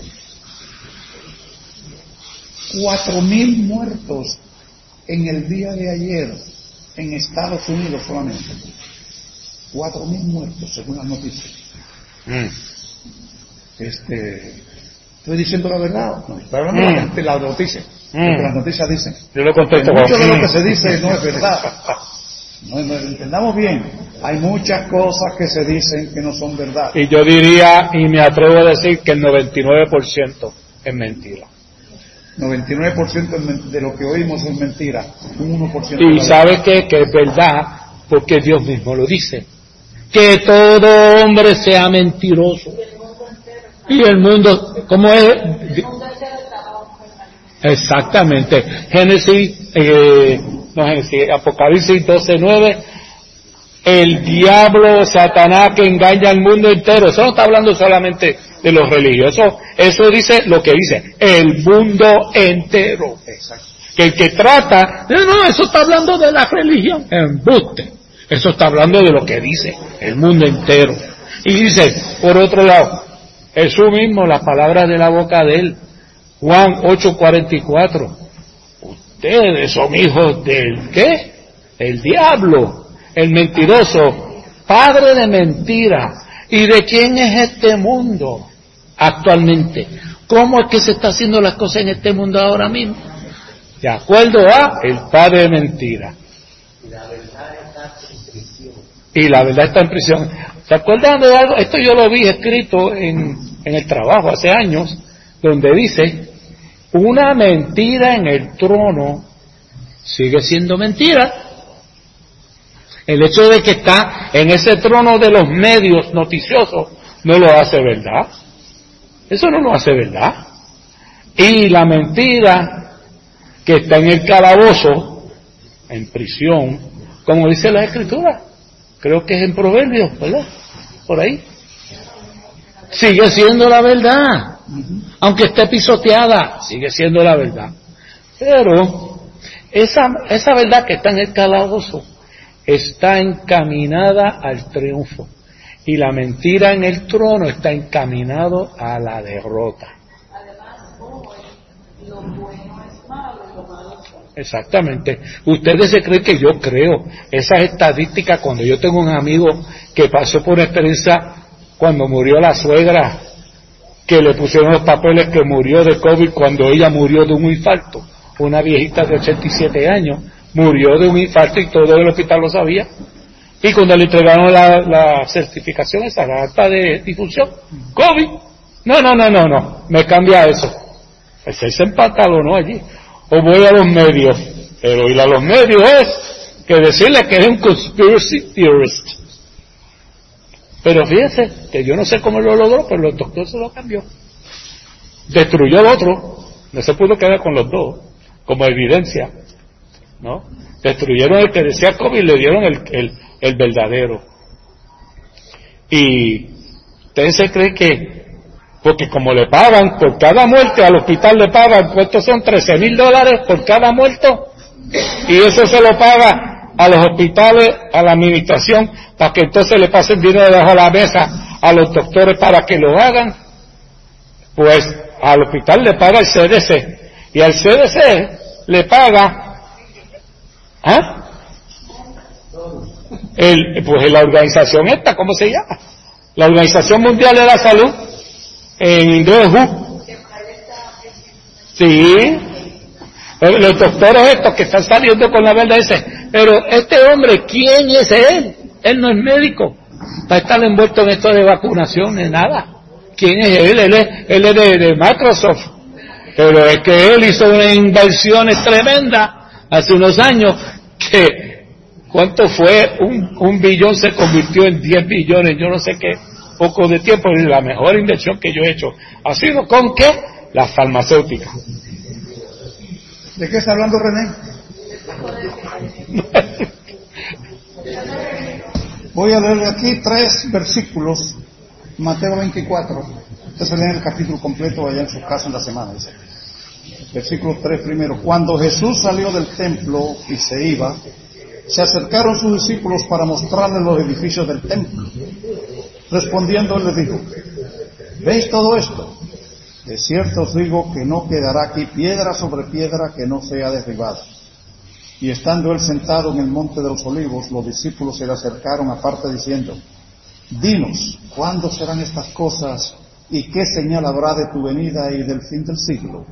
Cuatro mil muertos en el día de ayer en Estados Unidos solamente. Cuatro mil muertos según las noticias. Mm. Este, estoy diciendo la verdad, no, estoy hablando mm. de las noticias. Mm. Lo que las noticias dicen.
Yo lo contesto.
Mucho de lo que se dice no es verdad. No, no, entendamos bien, hay muchas cosas que se dicen que no son verdad.
Y yo diría, y me atrevo a decir, que el noventa y nueve por ciento es mentira.
noventa y nueve por ciento de lo que oímos es mentira, un uno por ciento.
Y sabe que, que es verdad, porque Dios mismo lo dice, que todo hombre sea mentiroso. Y el mundo, ¿cómo es? Exactamente. Génesis, eh, no Génesis, Apocalipsis doce nueve, el diablo, Satanás, que engaña al mundo entero. Eso no está hablando solamente de los religiosos, eso dice lo que dice, el mundo entero. Exacto. Que el que trata, no, no, eso está hablando de la religión, embuste. Eso está hablando de lo que dice, el mundo entero. Y dice, por otro lado, Jesús mismo, las palabras de la boca de él, Juan ocho cuarenta y cuatro, ustedes son hijos del ¿qué? El diablo, el mentiroso, padre de mentira. ¿Y de quién es este mundo actualmente? ¿Cómo es que se está haciendo las cosas en este mundo ahora mismo? De acuerdo a el padre de mentira.
Y la verdad está en prisión.
Y la verdad está en prisión. ¿Se acuerdan de algo? Esto yo lo vi escrito en, en el trabajo hace años, donde dice, una mentira en el trono sigue siendo mentira. El hecho de que está en ese trono de los medios noticiosos no lo hace verdad. Eso no lo hace verdad. Y la mentira que está en el calabozo, en prisión, como dice la Escritura, creo que es en Proverbios, ¿verdad? Por ahí. Sigue siendo la verdad. Aunque esté pisoteada, sigue siendo la verdad. Pero esa, esa verdad que está en el calabozo está encaminada al triunfo. Y la mentira en el trono está encaminado a la derrota.
Además, hoy, lo bueno es malo y lo malo es bueno.
Exactamente. Ustedes se creen que yo creo esas estadísticas cuando yo tengo un amigo que pasó por experiencia cuando murió la suegra, que le pusieron los papeles que murió de COVID cuando ella murió de un infarto. Una viejita de ochenta y siete años murió de un infarto y todo el hospital lo sabía. Y cuando le entregaron la, la certificación, esa la acta de difunción, COVID, no, no, no, no, no, me cambia eso. Ese se empatalonó allí. O voy a los medios, pero ir a los medios es que decirle que es un conspiracy theorist. Pero fíjense que yo no sé cómo lo logró, pero el doctor se lo cambió. Destruyó el otro, no se pudo quedar con los dos, como evidencia, ¿no? Destruyeron el que decía COVID y le dieron el, el, el verdadero. Y ustedes se creen que, porque como le pagan por cada muerte, al hospital le pagan, ¿cuántos son? trece mil dólares por cada muerto, y eso se lo paga a los hospitales, a la administración, para que entonces le pasen dinero debajo de la mesa a los doctores para que lo hagan. Pues al hospital le paga el C D C, y al C D C le paga ¿ah? El, pues la organización esta, ¿cómo se llama? La Organización Mundial de la Salud, en inglés W H O. Sí, los doctores estos que están saliendo con la verdad dicen, Pero este hombre, ¿quién es él? Él no es médico para estar envuelto en esto de vacunación ni nada. ¿Quién es él? Él es, él es de, de Microsoft. Pero es que él hizo unas inversiones tremendas hace unos años que, ¿cuánto fue? Un, un billón se convirtió en diez billones, yo no sé qué, poco de tiempo, y la mejor inversión que yo he hecho ha sido ¿con qué? Las farmacéuticas.
¿De qué está hablando René? Voy a leer aquí tres versículos, Mateo veinticuatro. Usted se lee el capítulo completo allá en su casa en la semana. Dice. Versículo tres primero. Cuando Jesús salió del templo y se iba, se acercaron sus discípulos para mostrarles los edificios del templo. Respondiendo, él les dijo: ¿veis todo esto? De cierto os digo que no quedará aquí piedra sobre piedra que no sea derribada. Y estando él sentado en el monte de los olivos, los discípulos se le acercaron aparte diciendo: dinos, ¿cuándo serán estas cosas y qué señal habrá de tu venida y del fin del siglo?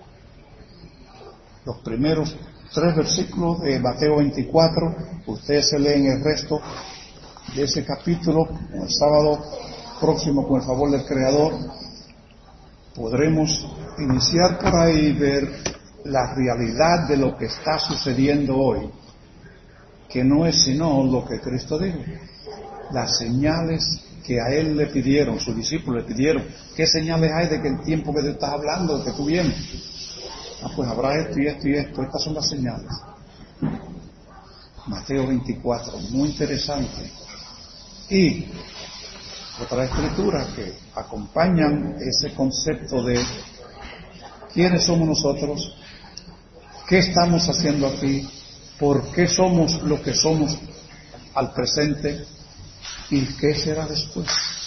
Los primeros tres versículos de Mateo veinticuatro, ustedes se leen el resto de ese capítulo. El sábado próximo, con el favor del Creador, podremos iniciar por ahí y ver la realidad de lo que está sucediendo hoy, que no es sino lo que Cristo dijo. Las señales que a él le pidieron, sus discípulos le pidieron, ¿qué señales hay de que el tiempo que tú estás hablando, que tú vienes? Ah, pues habrá esto y esto y esto, estas son las señales. Mateo veinticuatro, muy interesante. Y otra escritura que acompañan ese concepto de quiénes somos nosotros, qué estamos haciendo aquí, por qué somos lo que somos al presente y qué será después.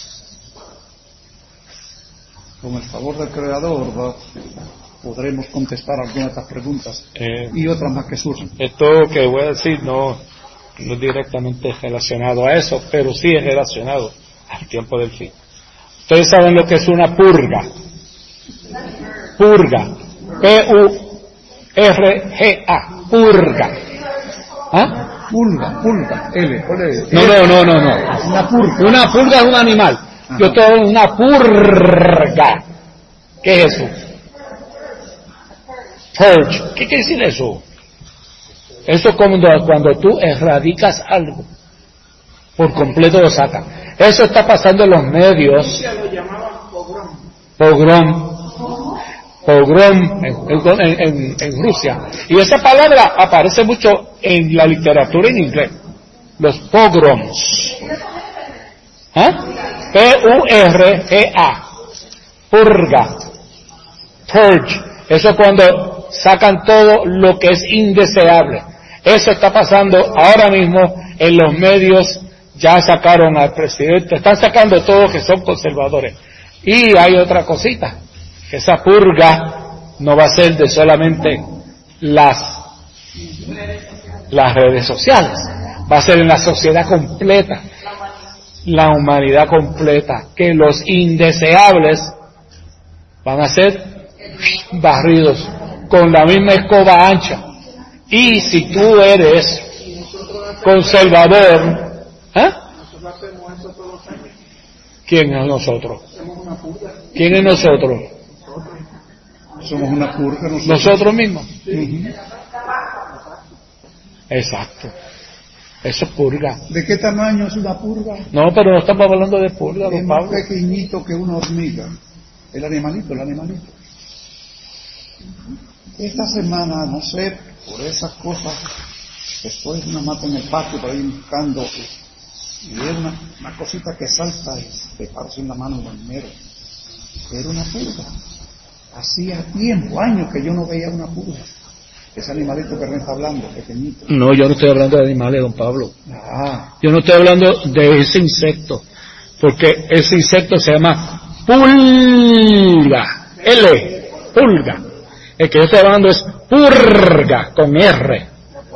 Con el favor del Creador, ¿verdad?, podremos contestar algunas de estas preguntas eh, y otras más que surgen.
Esto que voy a decir no, no es directamente relacionado a eso, pero sí es relacionado al tiempo del fin. Ustedes saben lo que es una purga. Purga. P U R G A. Purga. ¿Ah?
Pulga, pulga. L, L.
No, no, no, no, no.
Una purga.
Una purga es un animal. Ajá. Yo tengo una purga. ¿Qué es eso? Purge. ¿Qué quiere decir eso? Eso es cuando, cuando tú erradicas algo. Por completo lo sacas. Eso está pasando en los medios. Pogrom. Pogrom en, en, en, en Rusia. Y esa palabra aparece mucho en la literatura en inglés. Los pogroms. ¿Ah? P U R G A. Purga. Purge. Eso es cuando sacan todo lo que es indeseable. Eso está pasando ahora mismo en los medios. Ya sacaron al presidente, están sacando todos que son conservadores. Y hay otra cosita, que esa purga no va a ser de solamente las, las redes sociales, va a ser en la sociedad completa, la humanidad completa, que los indeseables van a ser barridos con la misma escoba ancha. Y si tú eres conservador, ¿eh? ¿quién es nosotros? ¿Quién es nosotros?
Somos una purga nosotros,
nosotros mismos.
Uh-huh.
Exacto. Eso es purga.
¿De qué tamaño es una purga?
No, pero no estamos hablando de purga,
es
don
más
Pablo.
Pequeñito que una hormiga. El animalito, el animalito. Esta semana, no sé, por esas cosas, después una mata en el patio por ahí buscando, y era una, una cosita que salta y te parece en la mano del mero. Era una purga. Hacía tiempo, años que yo no veía una purga. Ese animalito que me está hablando, pequeñito.
No, yo no estoy hablando de animales, don Pablo.
Ah.
Yo no estoy hablando de ese insecto, porque ese insecto se llama pulga. L, pulga. El que yo estoy hablando es purga, con R.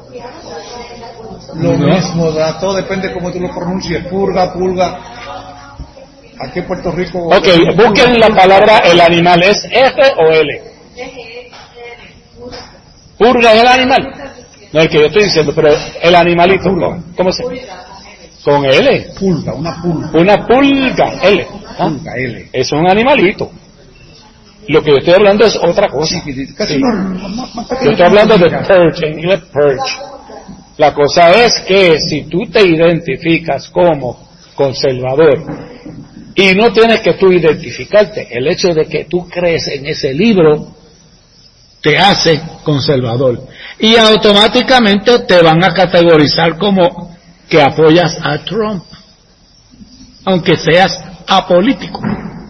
Lo
¿no?
mismo, da, todo depende cómo tú lo pronuncies, purga, pulga. Aquí en Puerto Rico...
Ok, busquen la palabra, el animal, ¿es R o L? Purga es el animal. No, el que yo estoy diciendo, pero el animalito, ¿cómo, cómo se llama? Con L.
Pulga, una pulga.
Una pulga, L. ¿Ah?
Pulga, L.
Es un animalito. Lo que yo estoy hablando es otra cosa.
Casi
Sí.
no, más, más pequeño
Yo estoy hablando de
que una pulga.
purge, en inglés purge. La cosa es que si tú te identificas como conservador y no tienes que tú identificarte, el hecho de que tú crees en ese libro te hace conservador y automáticamente te van a categorizar como que apoyas a Trump, aunque seas apolítico.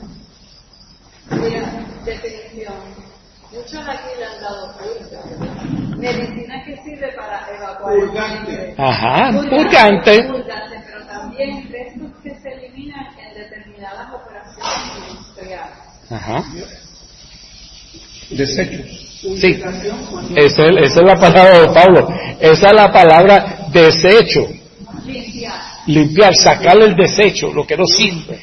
Mira, definición. Muchos aquí le han dado purga. Medicina que sirve para evacuar.
Purgante.
Ajá, purgante.
Purgante, pero también restos que se eliminan en determinadas operaciones industriales.
Ajá.
Desechos.
Sí, esa es, esa es la palabra de Pablo, esa es la palabra desecho,
Limpiar.
limpiar, sacarle el desecho, lo que no sirve.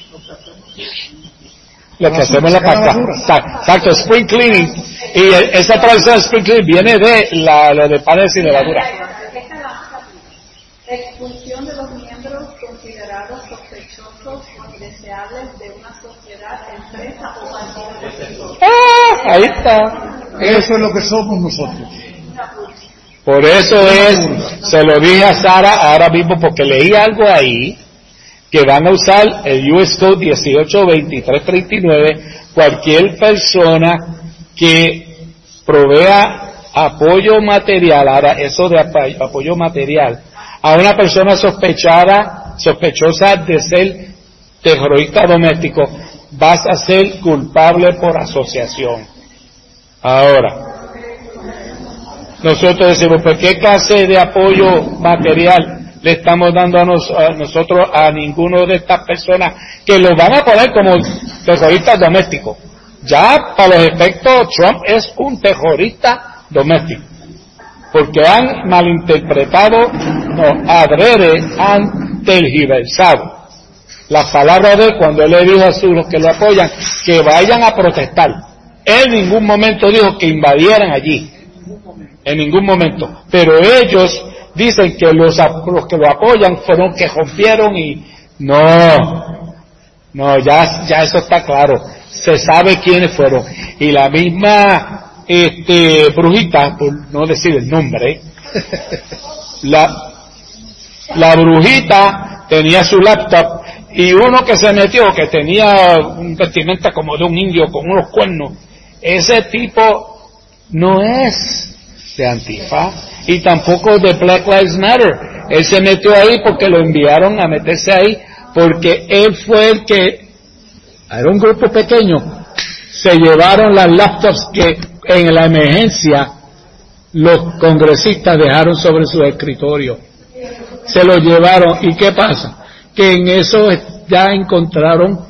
Lo que
La
hacemos en la
basura,
pasta,
la basura.
exacto, spring cleaning, y el- esa tradición de spring cleaning viene de la, lo de panes y levadura.
Esta es la más rápida. Expulsión de los miembros considerados sospechosos o indeseables de una sociedad, empresa o partido político.
Ah, ahí está.
Eso es lo que somos nosotros.
Por eso es, se lo dije a Sara ahora mismo porque leí algo ahí que van a usar el U S Code dieciocho veintitrés treinta y nueve, cualquier persona que provea apoyo material, ahora eso de apoyo, apoyo material, a una persona sospechada, sospechosa de ser terrorista doméstico, vas a ser culpable por asociación. Ahora, nosotros decimos, ¿por qué clase de apoyo material le estamos dando a, nos, a nosotros a ninguno de estas personas que lo van a poner como terroristas domésticos? Ya, para los efectos, Trump es un terrorista doméstico, porque han malinterpretado, no, adrede, han tergiversado las palabras de él cuando él le dijo a sus los que lo apoyan que vayan a protestar. Él en ningún momento dijo que invadieran allí, en ningún momento, pero ellos dicen que los, los que lo apoyan fueron que rompieron y no, no, ya, ya eso está claro, se sabe quiénes fueron, y la misma este brujita, por no decir el nombre, la, la brujita tenía su laptop y uno que se metió que tenía un vestimenta como de un indio con unos cuernos, ese tipo no es de Antifa y tampoco de Black Lives Matter. Él se metió ahí porque lo enviaron a meterse ahí porque él fue el que, era un grupo pequeño, se llevaron las laptops que en la emergencia los congresistas dejaron sobre su escritorio, se los llevaron. ¿Y qué pasa? Que en eso ya encontraron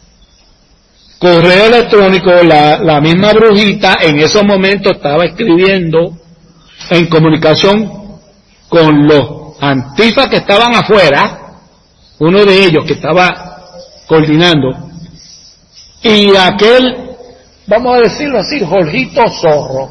correo electrónico, la, la misma brujita en esos momentos estaba escribiendo en comunicación con los antifas que estaban afuera, uno de ellos que estaba coordinando, y aquel, vamos a decirlo así, Jorgito Zorro,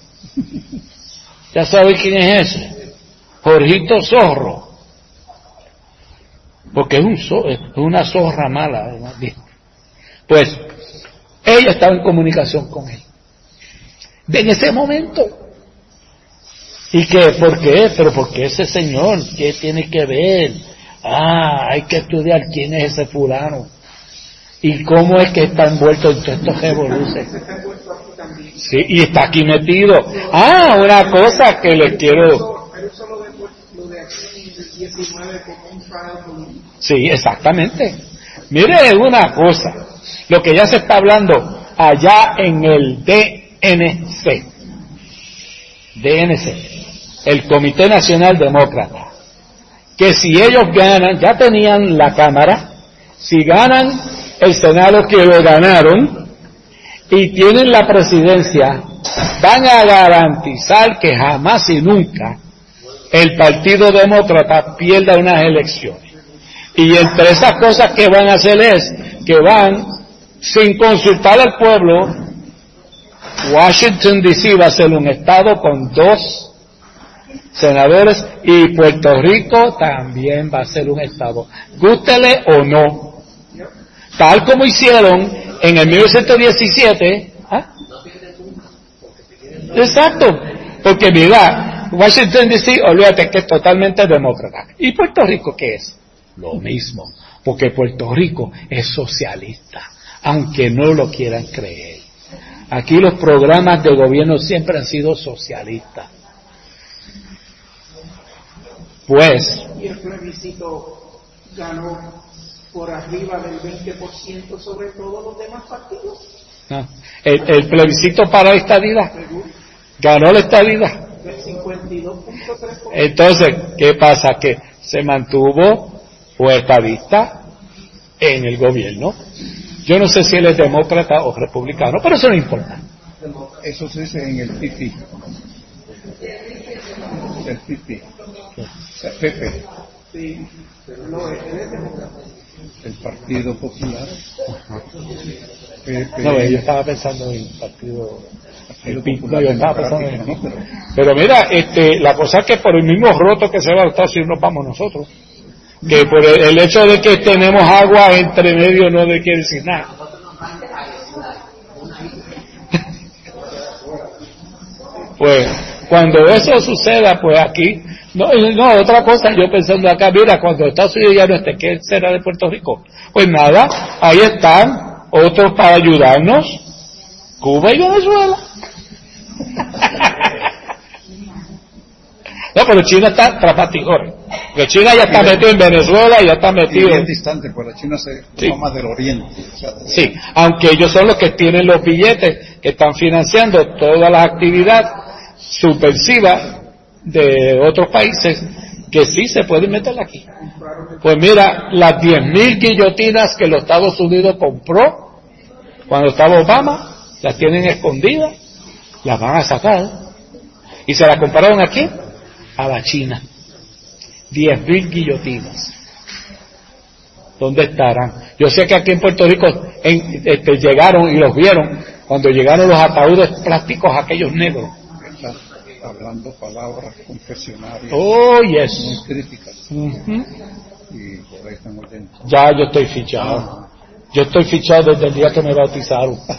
ya sabe quién es ese, Jorgito Zorro, porque es, un zo- es una zorra mala, además, pues ella estaba en comunicación con él en ese momento. ¿Y qué? ¿Por qué? Pero porque ese señor, ¿qué tiene que ver? Ah, hay que estudiar quién es ese fulano y cómo es que está envuelto en todos estos revoluciones. Sí, y está aquí metido. Ah, una cosa que le quiero.
Pero eso lo de, lo de aquí diecinueve como un trial político.
Sí, exactamente. Mire una cosa, lo que ya se está hablando allá en el D N C, D N C, el Comité Nacional Demócrata, que si ellos ganan, ya tenían la Cámara, si ganan el Senado que lo ganaron y tienen la presidencia, van a garantizar que jamás y nunca el Partido Demócrata pierda unas elecciones. Y entre esas cosas que van a hacer es que van, sin consultar al pueblo, Washington D C va a ser un estado con dos senadores, y Puerto Rico también va a ser un estado, gústele o no, tal como hicieron en el mil novecientos diecisiete. ¿Ah? Exacto, porque mira, Washington D C, olvídate que es totalmente demócrata. ¿Y Puerto Rico qué es? Lo mismo, porque Puerto Rico es socialista, aunque no lo quieran creer. Aquí los programas de gobierno siempre han sido socialistas. Pues,
Y el plebiscito ganó por arriba del veinte por ciento sobre todos los demás partidos.
no, el, el plebiscito para la estadidad
Seguro,
ganó la estadidad.
del cincuenta y dos punto tres por ciento.
Entonces, ¿qué pasa? Que se mantuvo pues estadista en el gobierno. Yo no sé si él es demócrata o republicano, pero eso no importa.
Eso se dice en el P P. El P P. El P P.
Sí, lo es, él es demócrata.
El Partido Popular. P P.
No, yo estaba pensando en el partido,
Partido
el P-
Popular
no, yo estaba pensando en
Democrático,
el
¿no?
P-
Pero
Pero mira, este, la cosa es que por el mismo roto que se va a Estados Unidos nos vamos nosotros. Que por el, el hecho de que tenemos agua entre medio no le quiere decir nada. Pues cuando eso suceda, pues aquí, no, no, otra cosa, yo pensando acá, mira, cuando Estados Unidos ya no esté, ¿qué será de Puerto Rico? Pues nada, ahí están otros para ayudarnos, Cuba y Venezuela. No, pero China está tras bastidores. Porque China ya está metido en Venezuela y ya está
y
metido
bien
en...
distante, pues la China se
Sí.
toma más del oriente. O sea,
Sí, aunque ellos son los que tienen los billetes que están financiando todas las actividades subversivas de otros países que sí se pueden meter aquí. Pues mira, las diez mil guillotinas que los Estados Unidos compró cuando estaba Obama, las tienen escondidas, las van a sacar y se las compraron aquí a la China. diez mil guillotinas. ¿Dónde estarán? Yo sé que aquí en Puerto Rico en, este, llegaron y los vieron cuando llegaron los ataúdes plásticos aquellos negros.
está hablando palabras confesionarias
Oh,
muy
yes.
críticas.
Ujú.
Y por ahí están oyendo.
Ya yo estoy fichado. Yo estoy fichado desde el día que me bautizaron.
No,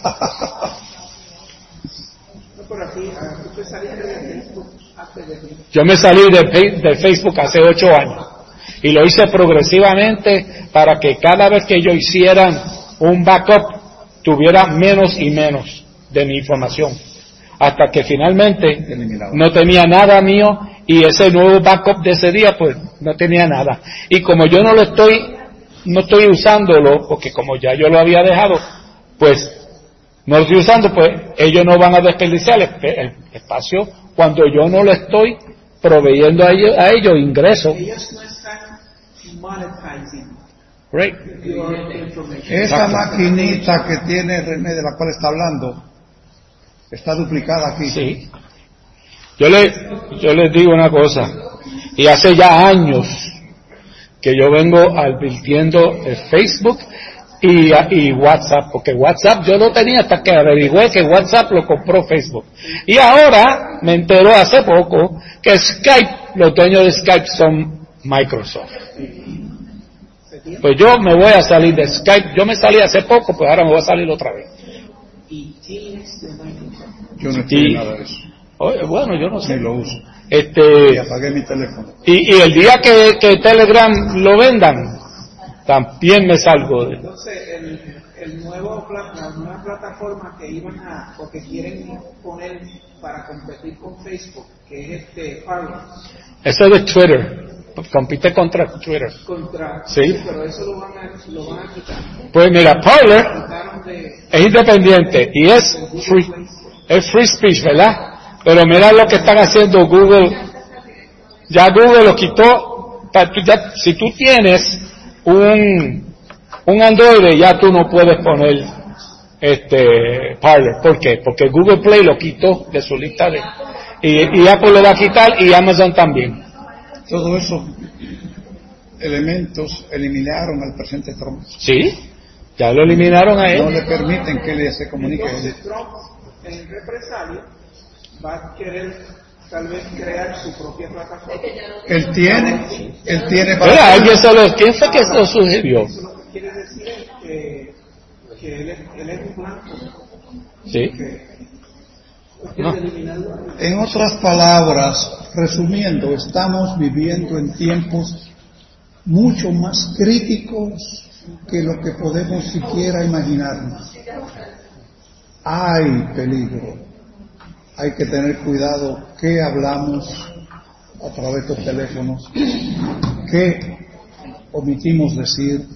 pero aquí, ah, tú te saliste de Facebook antes de ti.
Yo me salí de, Fe- de Facebook hace ocho años y lo hice progresivamente para que cada vez que yo hiciera un backup tuviera menos y menos de mi información, hasta que finalmente
Eliminado.
no tenía nada mío y ese nuevo backup de ese día pues no tenía nada. Y como yo no lo estoy no estoy usándolo, porque como ya yo lo había dejado, pues no lo estoy usando, pues ellos no van a desperdiciar el, el espacio cuando yo no lo estoy proveyendo a ellos, a ellos ingresos.
Ellos no están monetizing
Right.
your information.
Esa maquinita que tiene René, de la cual está hablando, está duplicada aquí.
Sí. Yo le, yo les digo una cosa, y hace ya años que yo vengo advirtiendo el Facebook y, y WhatsApp, porque WhatsApp yo lo tenía hasta que averigüé que WhatsApp lo compró Facebook. Y ahora me enteró hace poco que Skype, los dueños de Skype son Microsoft. Pues yo me voy a salir de Skype, yo me salí hace poco, pues ahora me voy a salir otra vez.
Y Teams de Microsoft.
Yo no estoy
Y-
nada de eso.
Oye, bueno, yo no sé.
Ni lo uso. Y
Este,
apagué mi teléfono.
y, y el día que, que Telegram lo vendan, también me salgo de...
Entonces, el, el nuevo, pla- la nueva plataforma que iban a, o que quieren poner para competir con Facebook, que es este Parler,
Eso es de Twitter, compite contra Twitter.
contra,
Sí.
pero eso lo van a, lo van a quitar.
Pues mira, Parler
Quitaron de
es independiente y es free, es free speech, ¿verdad? Pero mira lo que están haciendo Google. Ya Google lo quitó. Pa- tú ya- si tú tienes un, un Android, ya tú no puedes poner este Parler. ¿Por qué? Porque Google Play lo quitó de su lista de... Y, y Apple lo va a quitar y Amazon también.
Todos esos elementos eliminaron al presidente Trump.
¿Sí? Ya lo eliminaron a
No
él.
le permiten que le se comunique.
Entonces Trump, en represalia, va a querer tal vez crear su propia plataforma.
Él tiene, él tiene para...
Mira, alguien se lo, ¿quién fue que se lo sugirió?
Eso lo que quiere decir es que, que él, es, él es un blanco.
Sí.
Que,
No.
En otras palabras, resumiendo, estamos viviendo en tiempos mucho más críticos que lo que podemos siquiera imaginarnos. Hay peligro. Hay que tener cuidado qué hablamos a través de los teléfonos, qué omitimos decir.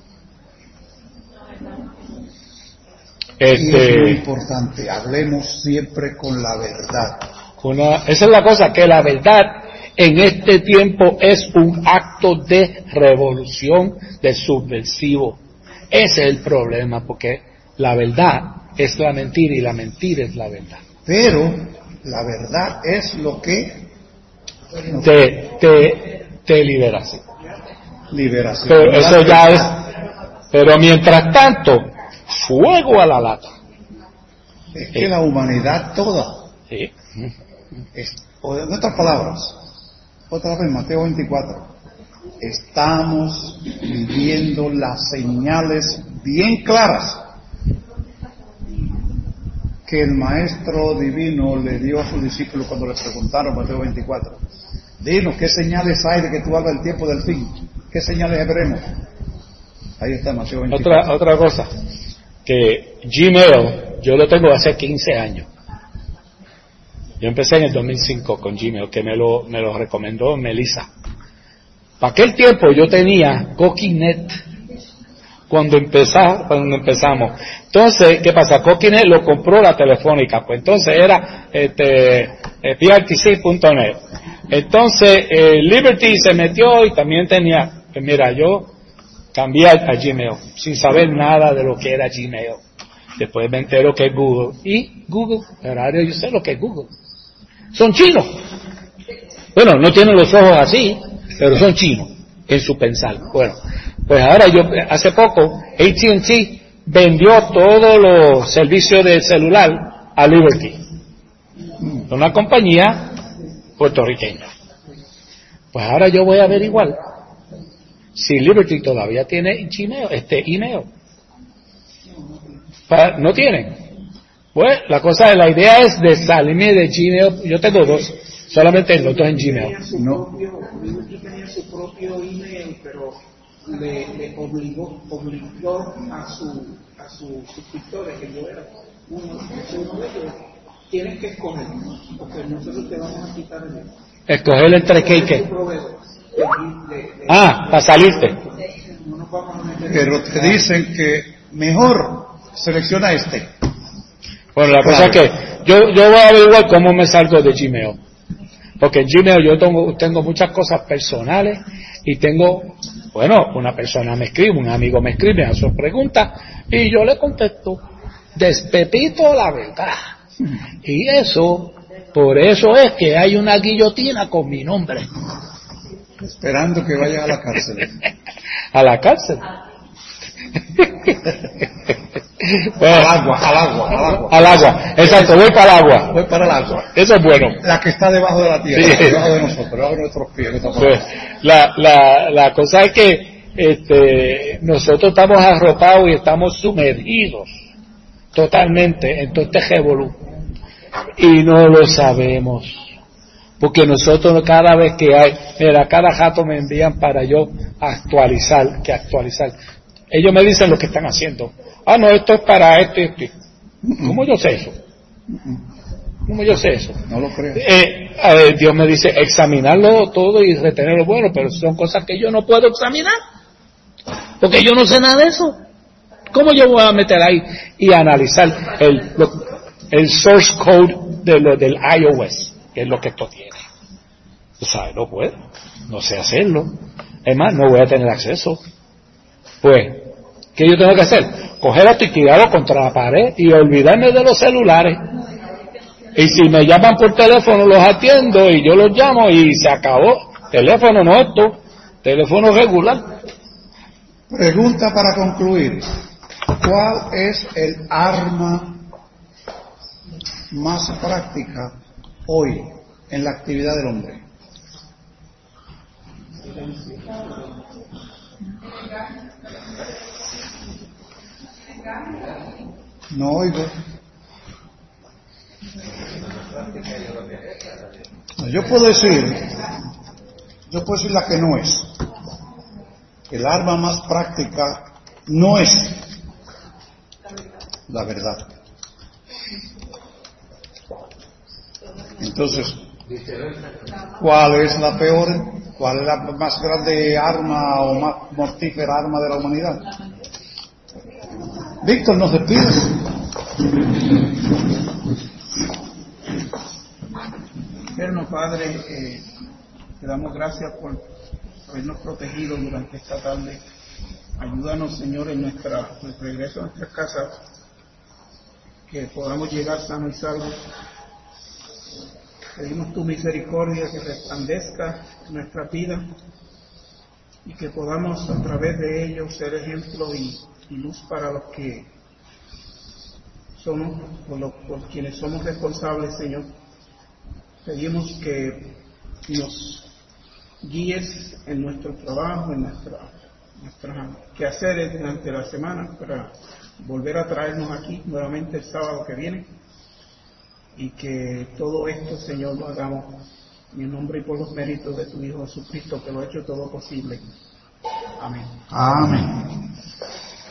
Este,
y es muy importante, hablemos siempre con la verdad.
Una, esa es la cosa, que la verdad en este tiempo es un acto de revolución, de subversivo. Ese es el problema, porque la verdad es la mentira y la mentira es la verdad.
Pero la verdad es lo que
Te, te, te liberas.
liberación.
Pero eso ya es. Pero mientras tanto, fuego a la lata.
Es que la humanidad toda,
Sí.
es, o en otras palabras, otra vez Mateo veinticuatro, estamos viviendo las señales bien claras que el Maestro Divino le dio a sus discípulos cuando le preguntaron, Mateo veinticuatro, dinos, ¿qué señales hay de que tú hablas el tiempo del fin? ¿Qué señales veremos? Ahí está Mateo veinticuatro.
Otra, otra cosa, que Gmail, yo lo tengo hace quince años. Yo empecé en el dos mil cinco con Gmail, que me lo, me lo recomendó Melissa. Para aquel tiempo yo tenía Coquinet, cuando empezamos, cuando empezamos. Entonces, ¿qué pasa? Coquinet lo compró la Telefónica, pues entonces era este, eh, P R T C punto net. Entonces, eh, Liberty se metió y también tenía, pues mira, yo cambié a, a Gmail, sin saber nada de lo que era Gmail. Después me entero que es Google. Y Google, ahora yo sé lo que es Google. Son chinos. Bueno, no tienen los ojos así, pero son chinos en su pensar. Bueno, pues ahora yo, hace poco, A T and T vendió todos los servicios de celular a Liberty, una compañía puertorriqueña. Pues ahora yo voy a averiguar si Liberty todavía tiene Gmail, este email. Pa- no tienen. Pues la cosa, la idea es de salirme de Gmail. Yo tengo dos, solamente los dos en Gmail.
Tenía su
No.
propio, Liberty tenía su propio email, pero le, le obligó, obligó a su a sus suscriptores, que yo era uno, uno de ellos, tienen que escoger, porque nosotros te vamos a quitar el
Escoger entre qué y qué.
tu proveedor. De- de- de-
Ah, para salirte.
No nos vamos a meter en-
Pero te dicen que mejor selecciona este.
Bueno, la cosa es que yo, yo voy a averiguar cómo me salgo de Gmail. Porque en Gmail yo tengo, tengo muchas cosas personales y tengo, bueno, una persona me escribe, un amigo me escribe, me hace preguntas y yo le contesto, despepito la verdad. Y eso, por eso es que hay una guillotina con mi nombre.
Esperando que vayas a la cárcel.
A la cárcel. Bueno,
Al agua, al agua, al agua.
al agua, exacto, voy para el agua.
Voy para el agua.
Eso es bueno.
La que está debajo de la tierra,
Sí.
debajo de nosotros, debajo de nuestros pies. en otras
Pues,
palabras.
la, la, la cosa es que este, nosotros estamos arropados y estamos sumergidos totalmente en todo este revolú. Y no lo sabemos. Porque nosotros cada vez que hay, mira, cada rato me envían para yo actualizar, que actualizar. Ellos me dicen lo que están haciendo. Ah, no, esto es para esto y esto. ¿Cómo yo sé eso? ¿Cómo yo sé eso?
No lo creo.
Eh, a ver, Dios me dice examinarlo todo y retener lo bueno, pero son cosas que yo no puedo examinar, porque yo no sé nada de eso. ¿Cómo yo voy a meter ahí y analizar el, lo- el source code de lo, del iOS, que es lo que esto tiene? O sea, no puedo, no sé hacerlo. Es más, no voy a tener acceso. Pues, ¿qué yo tengo que hacer? Coger esto y tirarlo contra la pared y olvidarme de los celulares. Y si me llaman por teléfono, los atiendo y yo los llamo y se acabó. Teléfono no esto, teléfono regular.
Pregunta para concluir. ¿Cuál es el arma más práctica hoy en la actividad del hombre. No oigo. Yo puedo decir, yo puedo decir la que no es. El arma más práctica no es la verdad. Entonces, ¿cuál es la peor? ¿Cuál es la más grande arma o más mortífera arma de la humanidad? Víctor, ¿nos despides?
Eterno Padre, eh, te damos gracias por habernos protegido durante esta tarde. Ayúdanos, Señor, en nuestra, en el regreso a nuestras casas, que podamos llegar sanos y salvos. Pedimos tu misericordia que resplandezca nuestra vida y que podamos a través de ello ser ejemplo y, y luz para los que somos, por, lo, por quienes somos responsables, Señor. Pedimos que nos guíes en nuestro trabajo, en nuestra, nuestros quehaceres durante la semana para volver a traernos aquí nuevamente el sábado que viene. Y que todo esto, Señor, lo hagamos en el nombre y por los méritos de tu Hijo Jesucristo, que lo ha hecho todo posible. Amén.
Amén.